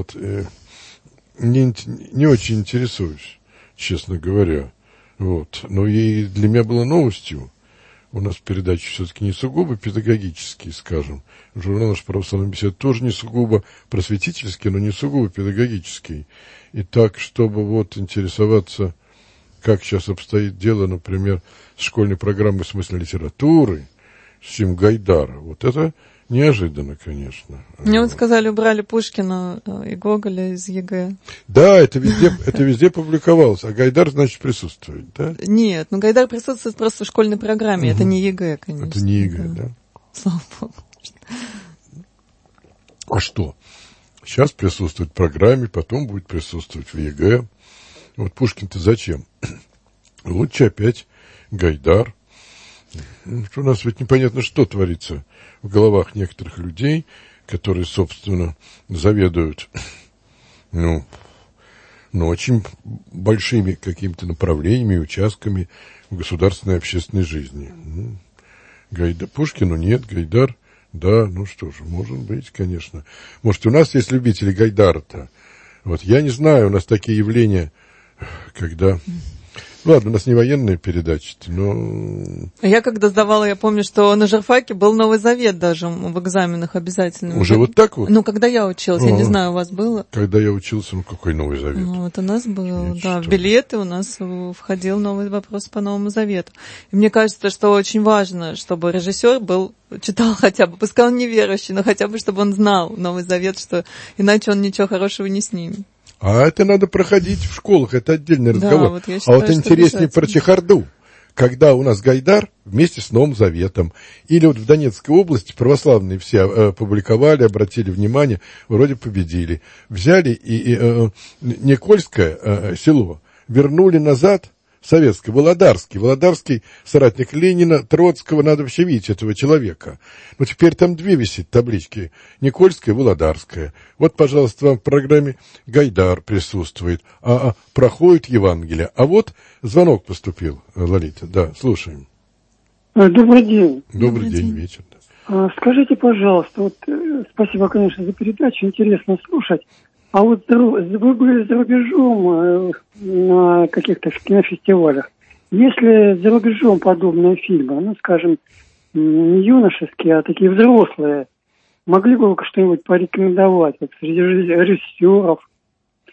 S3: не очень интересуюсь, честно говоря. Вот. Но и для меня было новостью. У нас передачи все-таки не сугубо педагогические, скажем. Журнал «Наш православный бесед» тоже не сугубо просветительский, но не сугубо педагогический. И так, чтобы интересоваться... Как сейчас обстоит дело, например, с школьной программой в смысле литературы, с чем Гайдара. Вот это неожиданно, конечно.
S4: Мне вот сказали, убрали Пушкина и Гоголя из ЕГЭ.
S3: Да, это везде публиковалось. А Гайдар, значит, присутствует, да?
S4: Нет, Гайдар присутствует просто в школьной программе. Это не ЕГЭ, конечно.
S3: Это не ЕГЭ, да?
S4: Слава Богу.
S3: А что? Сейчас присутствует в программе, потом будет присутствовать в ЕГЭ. Вот Пушкин-то зачем? Лучше опять Гайдар. У нас ведь непонятно, что творится в головах некоторых людей, которые, собственно, заведуют, очень большими какими-то направлениями и участками в государственной и общественной жизни. Пушкину нет, Гайдар, да, что же, может быть, конечно. Может, у нас есть любители Гайдара-то. Вот я не знаю, у нас такие явления... Когда... Ладно, у нас не военные передачи, но...
S4: Я когда сдавала, я помню, что на журфаке был Новый Завет даже в экзаменах обязательно.
S3: Уже вот так вот?
S4: Когда я училась, я не знаю, у вас было?
S3: Когда я учился, какой Новый Завет?
S4: Вот у нас был, в билеты у нас входил новый вопрос по Новому Завету. И мне кажется, что очень важно, чтобы режиссер читал хотя бы, пускай он неверующий, но хотя бы, чтобы он знал Новый Завет, что иначе он ничего хорошего не снимет.
S3: А это надо проходить в школах, это отдельный разговор.
S4: Да, я считаю,
S3: интереснее про чехарду, когда у нас Гайдар вместе с Новым Заветом, или в Донецкой области православные все опубликовали, обратили внимание, вроде победили. Взяли и Никольское село, вернули назад, советское, Володарский соратник Ленина, Троцкого, надо вообще видеть этого человека. Теперь там две висит таблички, Никольская и Володарская. Вот, пожалуйста, вам в программе Гайдар присутствует, проходит Евангелие. А вот звонок поступил, Лолита, да, слушаем.
S5: Добрый день.
S3: Добрый день, вечер.
S5: Да. Скажите, пожалуйста, спасибо, конечно, за передачу, интересно слушать. А вы были за рубежом на каких-то кинофестивалях. Если за рубежом подобные фильмы, скажем, не юношеские, а такие взрослые, могли бы вы что-нибудь порекомендовать среди режиссеров,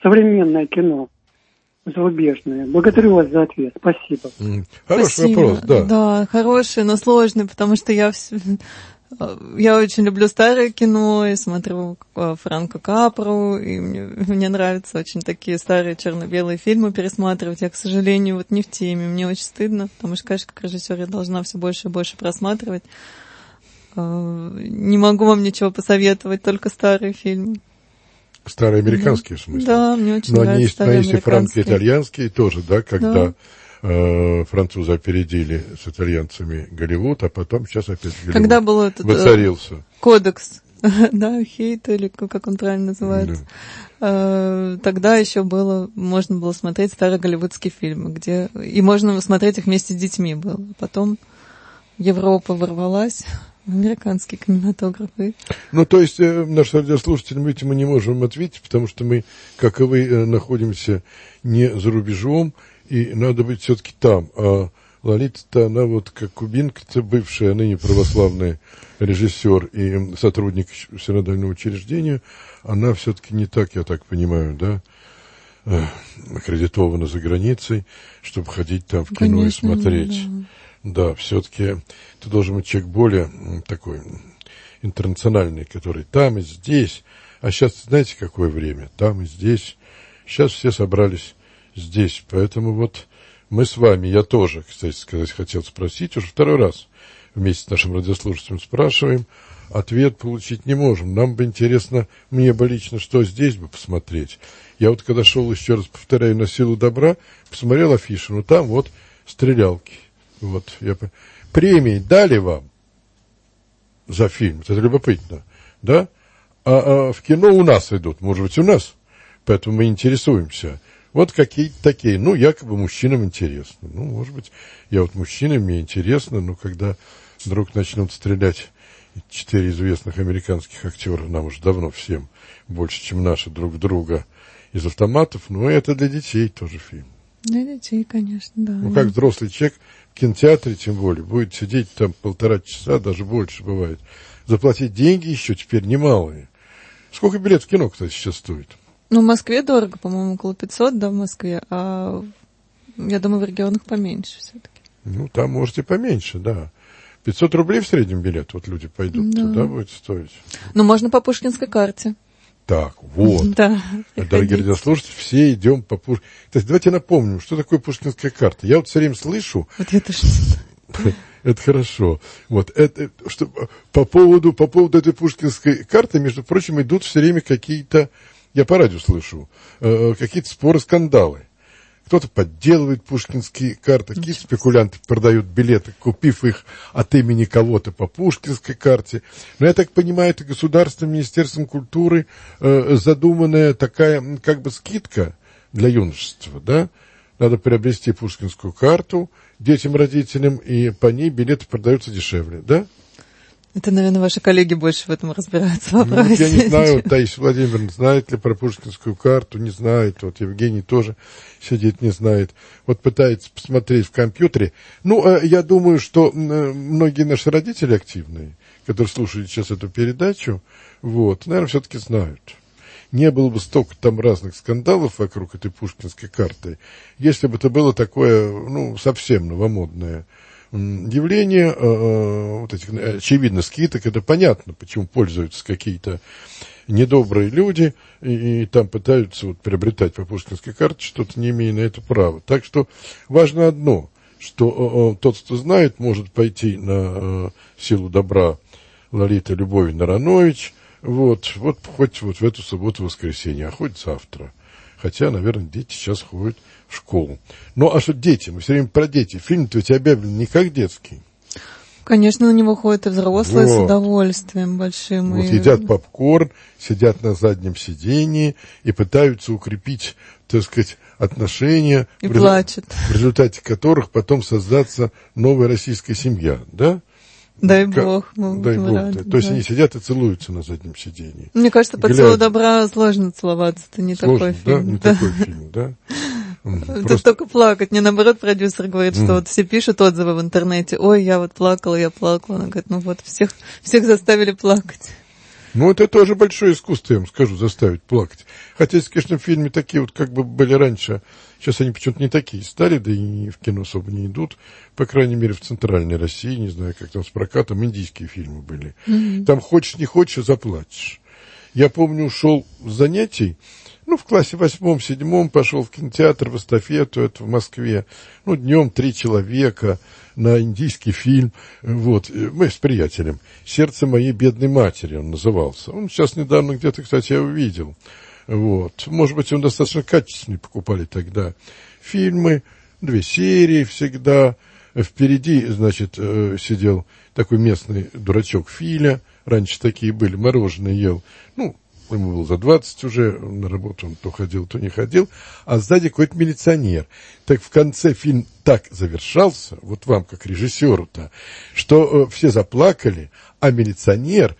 S5: современное кино, зарубежное? Благодарю вас за ответ. Спасибо.
S3: Хороший
S4: Спасибо.
S3: вопрос, да.
S4: Да, хороший, но сложный, потому что я очень люблю старое кино и смотрю Франко Капру, и мне нравятся очень такие старые черно-белые фильмы пересматривать. Я, к сожалению, вот не в теме. Мне очень стыдно, потому что, конечно, как режиссер я должна все больше и больше просматривать. Не могу вам ничего посоветовать, только старые фильмы.
S3: Старые американские, в смысле?
S4: Да, мне очень
S3: но
S4: нравятся старые
S3: есть и
S4: американские.
S3: франко-итальянские тоже, да, когда французы опередили с итальянцами Голливуд, а потом сейчас опять Голливуд
S4: Когда был этот
S3: воцарился.
S4: кодекс, да, Хейт, или как он правильно называется, тогда еще можно было смотреть старые голливудские фильмы, где и можно смотреть их вместе с детьми было. Потом Европа ворвалась в американский кинематограф.
S3: Ну, то есть, наши радиослушатели, мы не можем ответить, потому что мы, как и вы, находимся не за рубежом, и надо быть все-таки там. А Лолита-то, она вот как кубинка-то бывшая, ныне православный режиссер и сотрудник синодального учреждения, она все-таки не так, я так понимаю, да, аккредитована за границей, чтобы ходить там в кино. Конечно, и смотреть. Да, все-таки ты должен быть человек более такой интернациональный, который там и здесь. А сейчас, знаете, какое время? Там и здесь. Сейчас все собрались здесь. Поэтому вот мы с вами, я тоже, кстати сказать, хотел спросить, уже второй раз вместе с нашим радиослушателем спрашиваем, ответ получить не можем. Нам бы интересно, мне бы лично, что здесь бы посмотреть. Я вот когда шел, еще раз повторяю, на «Силу добра», посмотрел афишу, ну там вот стрелялки. Вот, премии дали вам за фильм, это любопытно, да? А в кино у нас идут, может быть, у нас, поэтому мы интересуемся. Вот какие-то такие, ну, якобы мужчинам интересно. Ну, может быть, я вот мужчина, мне интересно, но когда вдруг начнут стрелять 4 известных американских актера, нам уже давно всем, больше, чем наши, друг в друга из автоматов, ну, это для детей тоже фильм.
S4: Для детей, конечно, да.
S3: Ну, как взрослый человек в кинотеатре, тем более, будет сидеть там 1,5 часа, даже больше бывает. Заплатить деньги еще теперь немалые. Сколько билет в кино, кстати, сейчас стоит?
S4: Ну, в Москве дорого, по-моему, около 500, да, в Москве, а я думаю, в регионах поменьше все-таки.
S3: Ну, там, может, и поменьше, да. 500 рублей в среднем билет, вот люди пойдут, да, туда будет стоить.
S4: Ну, можно по пушкинской карте.
S3: Так, вот.
S4: Да,
S3: дорогие радиослушатели, все идем по Пушкинской. Кстати, давайте напомним, что такое пушкинская карта. Я вот все время слышу...
S4: Вот я тоже...
S3: Это хорошо. Вот, это, что, по поводу этой пушкинской карты, между прочим, идут все время какие-то, я по радио слышу, какие-то споры, скандалы. Кто-то подделывает пушкинские карты, какие-то спекулянты продают билеты, купив их от имени кого-то по пушкинской карте. Но я так понимаю, это государственным министерством культуры задуманная такая, как бы, скидка для юношества, да? Надо приобрести пушкинскую карту детям, родителям, и по ней билеты продаются дешевле, да?
S4: Это, наверное, ваши коллеги больше в этом разбираются.
S3: Ну, вот я не знаю, вот Таисия Владимировна знает ли про пушкинскую карту, не знает. Вот Евгений тоже сидит, не знает. Вот пытается посмотреть в компьютере. Ну, я думаю, что многие наши родители активные, которые слушают сейчас эту передачу, вот, наверное, все-таки знают. Не было бы столько там разных скандалов вокруг этой пушкинской карты, если бы это было такое, ну, совсем новомодное явление, вот этих, очевидно, скидок. Это понятно, почему пользуются какие-то недобрые люди и там пытаются вот приобретать по пушкинской карте что-то, не имея на это права. Так что важно одно, что тот, кто знает, может пойти на «Силу добра» Лолиты Любовь Наранович, вот хоть вот в эту субботу-воскресенье, а хоть завтра. Хотя, наверное, дети сейчас ходят в школу. Ну, а что дети? Мы все время про дети. Фильм-то ведь объявлен не как детский.
S4: Конечно, на него ходят и взрослые с удовольствием большим.
S3: Вот едят попкорн, сидят на заднем сидении и пытаются укрепить, так сказать, отношения.
S4: И плачут.
S3: В результате которых потом создаться новая российская семья, да?
S4: Дай бог.
S3: Дай бог.
S4: Рады,
S3: То есть они сидят и целуются на заднем сидении.
S4: Мне кажется, по «Силу добра» сложно целоваться. Это не сложно, такой фильм.
S3: Да? Не такой фильм, да?
S4: Это только плакать. Мне, наоборот, продюсер говорит, что вот все пишут отзывы в интернете. Ой, я вот плакала, я плакала. Она говорит, ну вот, всех заставили плакать.
S3: Ну, это тоже большое искусство, я вам скажу, заставить плакать. Хотя, если, конечно, в фильме такие вот как бы были раньше, сейчас они почему-то не такие стали, да и в кино особо не идут, по крайней мере, в центральной России, не знаю, как там с прокатом, индийские фильмы были. Там хочешь, не хочешь, заплачешь. Я помню, ушел с занятий, в классе 8-7 пошел в кинотеатр, в эстафету, это в Москве, днем 3 человека на индийский фильм, мы с приятелем, «Сердце моей бедной матери» он назывался. Он сейчас недавно где-то, кстати, я увидел. Может быть, он достаточно качественный, покупали тогда фильмы, 2 серии всегда. Впереди, значит, сидел такой местный дурачок Филя, раньше такие были, мороженое ел, ему было за 20 уже, на работу он то ходил, то не ходил, а сзади какой-то милиционер. Так в конце фильм так завершался, вот вам как режиссеру-то, что все заплакали, а милиционер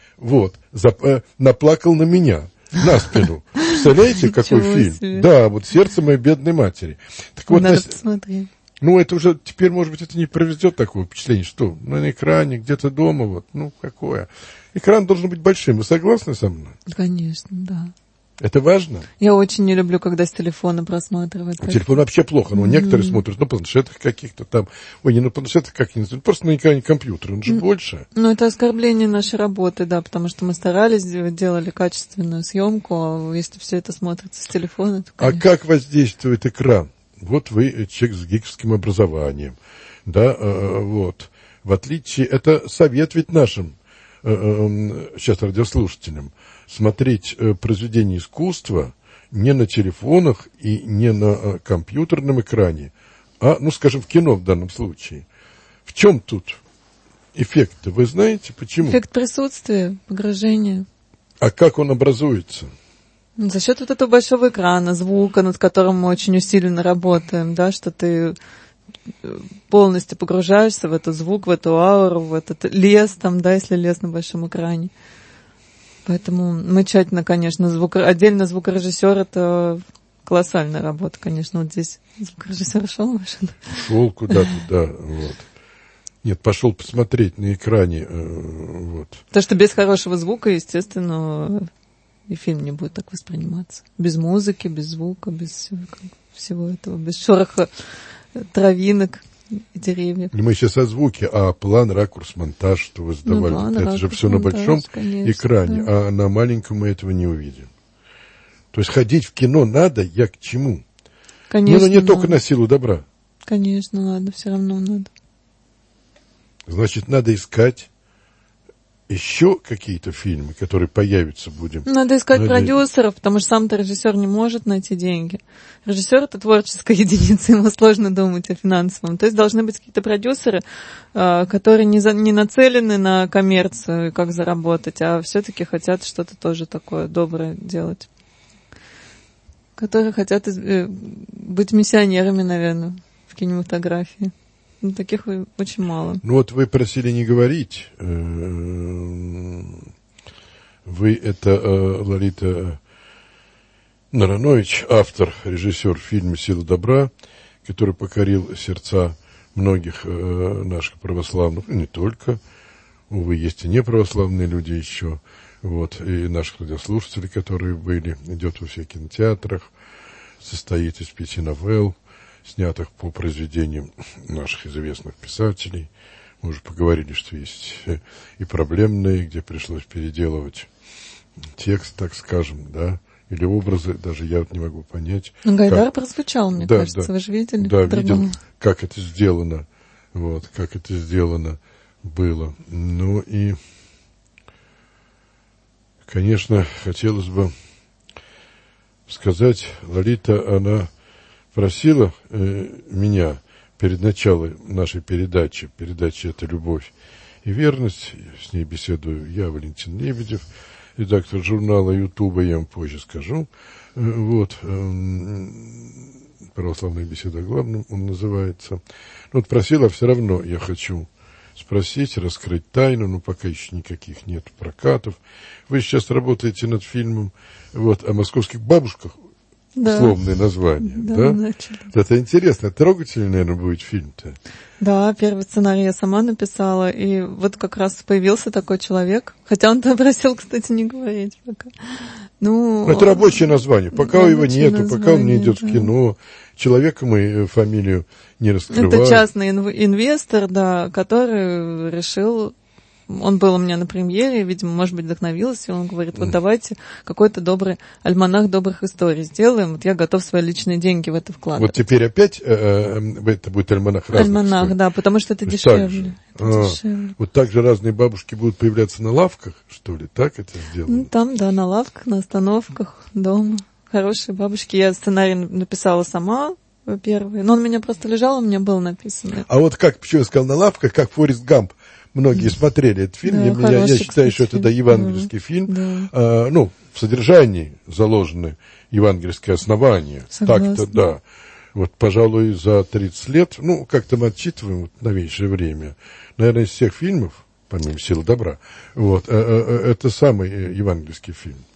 S3: наплакал на меня, на спину. Представляете, какой фильм?
S4: Себе.
S3: Да, «Сердце моей бедной матери». Так вот,
S4: надо посмотреть.
S3: Это уже, теперь, может быть, это не произведет такого впечатления, что на экране, где-то дома, какое. Экран должен быть большим. Вы согласны со мной?
S4: Конечно, да.
S3: Это важно?
S4: Я очень не люблю, когда с телефона просматривают.
S3: Телефон вообще плохо, некоторые смотрят на планшетах каких-то там, не на планшетах как-нибудь, просто на экране компьютера, он же больше.
S4: Это оскорбление нашей работы, да, потому что мы старались, делали качественную съемку, а если все это смотрится с телефона, то, конечно...
S3: А как воздействует экран? Вот вы человек с гиковским образованием, да, в отличие, это совет ведь нашим, сейчас радиослушателям, смотреть произведения искусства не на телефонах и не на компьютерном экране, а, скажем, в кино в данном случае. В чем тут эффект? Вы знаете, почему?
S4: Эффект присутствия, погружения.
S3: А как он образуется?
S4: За счет вот этого большого экрана, звука, над которым мы очень усиленно работаем, да, что ты полностью погружаешься в этот звук, в эту ауру, в этот лес, там, да, если лес на большом экране. Поэтому мы тщательно, конечно, отдельно звукорежиссер — это колоссальная работа, конечно. Вот здесь звукорежиссер шел ваш?
S3: Шел куда-то, да, Нет, пошел посмотреть на экране,
S4: То, что без хорошего звука, естественно, и фильм не будет так восприниматься. Без музыки, без звука, без всего этого, без шороха травинок и деревьев.
S3: Не мы сейчас о звуке, а план, ракурс, монтаж, что вы сдавали. Это же все на большом экране, да. А на маленьком мы этого не увидим. То есть ходить в кино надо, я к чему?
S4: Конечно,
S3: не только на силу добра.
S4: Конечно, надо, все равно надо.
S3: Значит, надо искать еще какие-то фильмы, которые появятся, будем.
S4: Надо искать продюсеров, потому что сам-то режиссер не может найти деньги. Режиссер — это творческая единица, ему сложно думать о финансовом. То есть должны быть какие-то продюсеры, которые не нацелены на коммерцию и как заработать, а все-таки хотят что-то тоже такое доброе делать. Которые хотят быть миссионерами, наверное, в кинематографии. Таких очень мало.
S3: Вы просили не говорить. Вы это Лолита Наранович, автор, режиссер фильма «Сила добра», который покорил сердца многих наших православных, не только. Увы, есть и неправославные люди еще. И наших радиослушателей, которые были. Идет во всех кинотеатрах. Состоит из 5 новелл, снятых по произведениям наших известных писателей. Мы уже поговорили, что есть и проблемные, где пришлось переделывать текст, так скажем, да, или образы, даже я не могу понять.
S4: Гайдар прозвучал, мне кажется, вы же видели?
S3: Да, видел, как это сделано, как это сделано было. И, конечно, хотелось бы сказать, Лолита, она просила меня перед началом нашей передача «Это любовь и верность», с ней беседую я, Валентин Лебедев, редактор журнала Ютуба, я вам позже скажу, «Православная беседа о главном» он называется. Просила, все равно я хочу спросить, раскрыть тайну, но пока еще никаких нет прокатов. Вы сейчас работаете над фильмом о московских бабушках. условные названия.
S4: Да, начали.
S3: Это интересно. Трогательный, наверное, будет фильм-то.
S4: Да, первый сценарий я сама написала, и вот как раз появился такой человек, хотя он-то просил, кстати, не говорить пока.
S3: Это рабочее название. Пока его нету, пока он не идет в кино, человека мы фамилию не раскрываем.
S4: Это частный инвестор, да, который решил... Он был у меня на премьере, видимо, может быть, вдохновился, и он говорит, вот давайте какой-то добрый альманах добрых историй сделаем, вот я готов свои личные деньги в это вкладывать.
S3: Вот теперь опять это будет альманах разных
S4: Альманах,
S3: историй.
S4: да, потому что это дешевле. Дешевле.
S3: Вот так же разные бабушки будут появляться на лавках, что ли, так это сделано?
S4: Там, да, на лавках, на остановках, дома. Хорошие бабушки. Я сценарий написала сама, первый, но он у меня просто лежал, у меня был написан.
S3: А вот как, почему я сказал на лавках, как Форест Гамп. Многие смотрели этот фильм.
S4: Да,
S3: я считаю, что это евангельский фильм. Да. В содержании заложены евангельские основания.
S4: Согласна.
S3: Так-то, да. Вот, пожалуй, за 30 лет, как-то мы отчитываем в новейшее время, наверное, из всех фильмов, помимо «Силы добра», это самый евангельский фильм.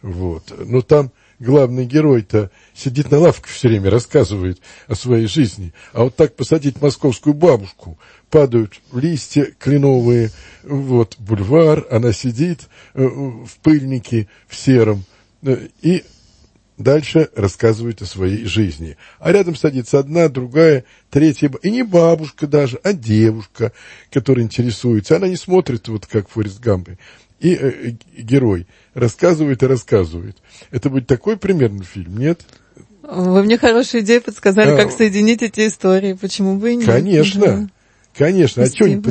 S3: Но там главный герой-то сидит на лавке все время, рассказывает о своей жизни. А вот так посадить московскую бабушку, падают листья кленовые, бульвар, она сидит в пыльнике, в сером, и дальше рассказывает о своей жизни. А рядом садится одна, другая, третья, и не бабушка даже, а девушка, которая интересуется. Она не смотрит, как Форест Гамп. И герой рассказывает и рассказывает. Это будет такой примерно фильм, нет?
S4: Вы мне хорошую идею подсказали, как соединить эти истории. Почему бы и нет?
S3: Конечно. Да. Конечно.
S4: Спасибо.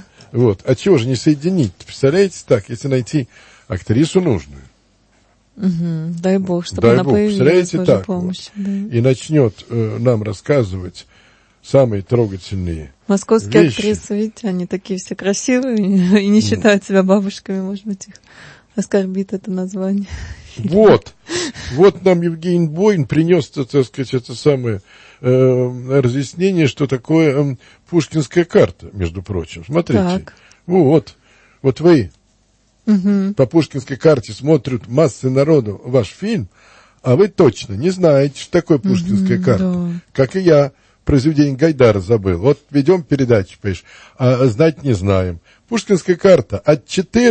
S3: А чего же не соединить? Представляете, так, если найти актрису нужную.
S4: Угу. Дай бог, чтобы она появилась в Божьей помощи. Да.
S3: И начнет нам рассказывать самые трогательные
S4: московские
S3: вещи.
S4: Актрисы, видите, они такие все красивые и не считают себя бабушками, может быть, их оскорбит это название.
S3: Вот нам Евгений Бойн принес, так сказать, это самое разъяснение, что такое пушкинская карта, между прочим. Смотрите. Так. Вот вы по пушкинской карте смотрят массы народу ваш фильм, а вы точно не знаете, что такое пушкинская карта. Да. Как и я. Произведение Гайдара забыл. Вот ведем передачу, понимаешь, а знать не знаем. Пушкинская карта от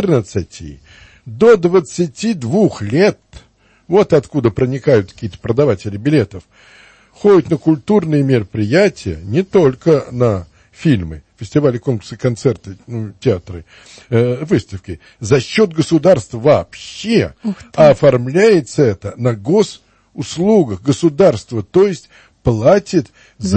S3: 14 до 22 лет. Вот откуда проникают какие-то продаватели билетов. Ходят на культурные мероприятия, не только на фильмы, фестивали, конкурсы, концерты, театры, выставки. За счет государства вообще оформляется это на госуслугах государства, то есть платит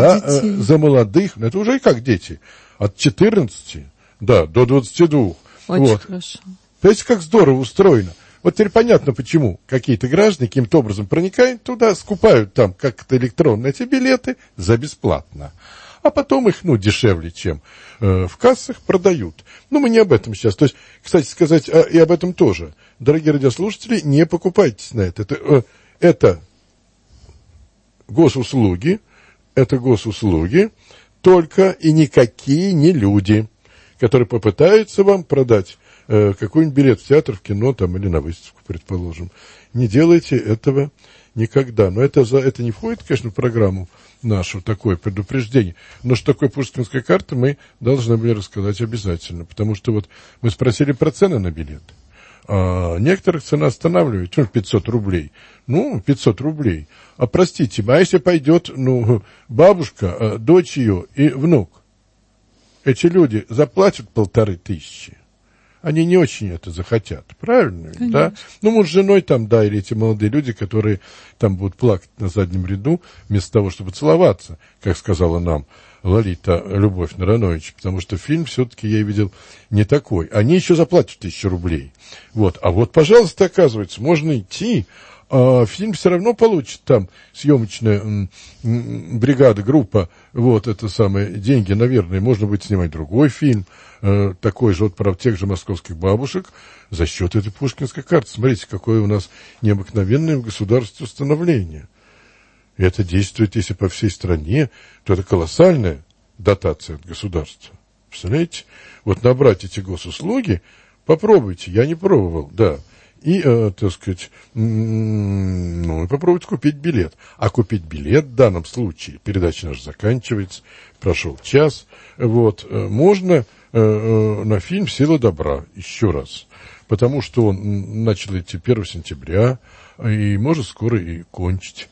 S3: за молодых, это уже и как дети, от 14 до 22.
S4: Очень хорошо.
S3: Понимаете, как здорово устроено. Вот теперь понятно, почему какие-то граждане каким-то образом проникают туда, скупают там как-то электронно эти билеты за бесплатно. А потом их, дешевле, чем в кассах, продают. Мы не об этом сейчас. То есть, кстати сказать, и об этом тоже. Дорогие радиослушатели, не покупайтесь на это. Это госуслуги, только и никакие не люди, которые попытаются вам продать какой-нибудь билет в театр, в кино там, или на выставку, предположим. Не делайте этого никогда. Но это не входит, конечно, в программу нашу, такое предупреждение. Но что такое пушкинская карта, мы должны были рассказать обязательно. Потому что мы спросили про цены на билет. А некоторых цена останавливает. 500 рублей. 500 рублей. А простите, а если пойдет, бабушка, дочь ее и внук? Эти люди заплатят 1500. Они не очень это захотят. Правильно? Конечно. Да? Может, с женой там, да, или эти молодые люди, которые там будут плакать на заднем ряду, вместо того, чтобы целоваться, как сказала нам Лолита Любовь Наранович, потому что фильм все-таки я видел не такой. Они еще заплатят 1000 рублей. Пожалуйста, оказывается, можно идти, а фильм все равно получит там съемочная бригада, группа, деньги, наверное, можно будет снимать другой фильм, такой же, про тех же московских бабушек, за счет этой пушкинской карты. Смотрите, какое у нас необыкновенное в государстве установление. И это действует, если по всей стране, то это колоссальная дотация от государства. Представляете? Набрать эти госуслуги, попробуйте, я не пробовал, да. и, так сказать, ну, и попробовать купить билет. А купить билет в данном случае, передача наша заканчивается, прошел час, вот, можно на фильм «Сила добра», еще раз, потому что он начал идти 1 сентября, и может скоро и кончить.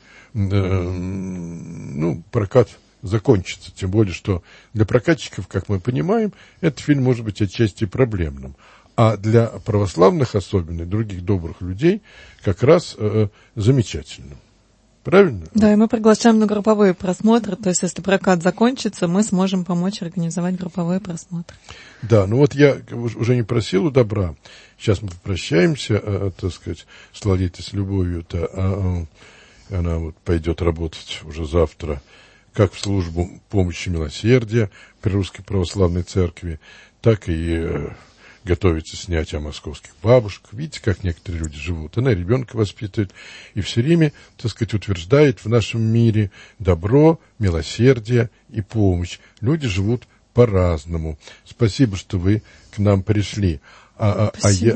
S3: Ну, прокат закончится, тем более, что для прокатчиков, как мы понимаем, этот фильм может быть отчасти проблемным. А для православных, особенно других добрых людей, как раз замечательным. Правильно?
S4: Да, и мы приглашаем на групповые просмотры, то есть если прокат закончится, мы сможем помочь организовать групповые просмотры.
S3: Да, ну вот я уже не просил у добра, сейчас мы попрощаемся, так сказать, с Лолитой, с Любовью-то, она вот пойдет работать уже завтра, как в службу помощи милосердия при Русской Православной Церкви, так и готовится снять о московских бабушках. Видите, как некоторые люди живут. Она ребенка воспитывает и все время, так сказать, утверждает в нашем мире добро, милосердие и помощь. Люди живут по-разному. Спасибо, что вы к нам пришли. Я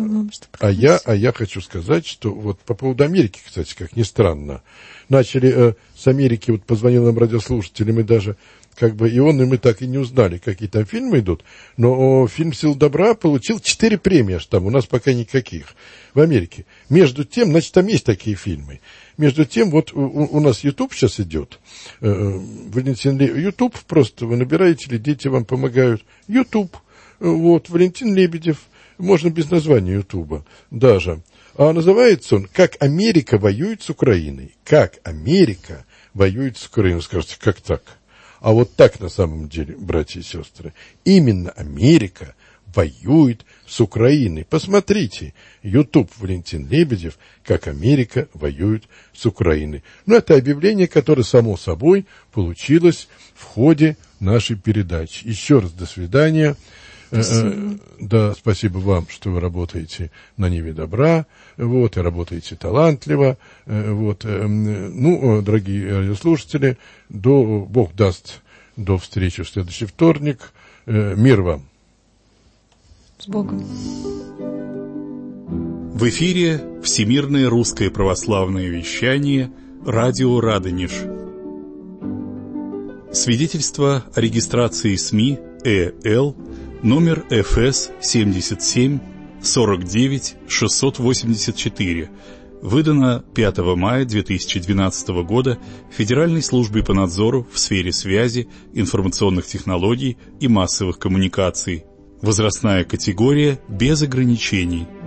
S3: хочу сказать, что вот по поводу Америки, кстати, как ни странно, начали с Америки, вот позвонил нам радиослушатель, и мы даже как бы и мы так и не узнали, какие там фильмы идут, но фильм «Сила добра» получил 4 премии аж там, у нас пока никаких в Америке. Между тем, значит, там есть такие фильмы. Между тем, вот у нас YouTube сейчас идет. Валентин YouTube, просто вы набираете, или дети вам помогают. YouTube, вот, Валентин Лебедев, можно без названия Ютуба даже. А называется он «Как Америка воюет с Украиной». Как Америка воюет с Украиной. Скажете, как так? А вот так на самом деле, братья и сестры. Именно Америка воюет с Украиной. Посмотрите, YouTube Валентин Лебедев, «Как Америка воюет с Украиной». Ну, это объявление, которое, само собой, получилось в ходе нашей передачи. Еще раз до свидания. Спасибо. Да, спасибо вам, что вы работаете на ниве добра, вот, и работаете талантливо, вот, ну, дорогие радиослушатели, Бог даст до встречи в следующий вторник, мир вам.
S4: С Богом.
S2: В эфире Всемирное русское православное вещание, радио Радонеж. Свидетельство о регистрации СМИ ЭЛ номер ФС 77 49 684, выдано 5 мая 2012 года Федеральной службой по надзору в сфере связи, информационных технологий и массовых коммуникаций. Возрастная категория без ограничений.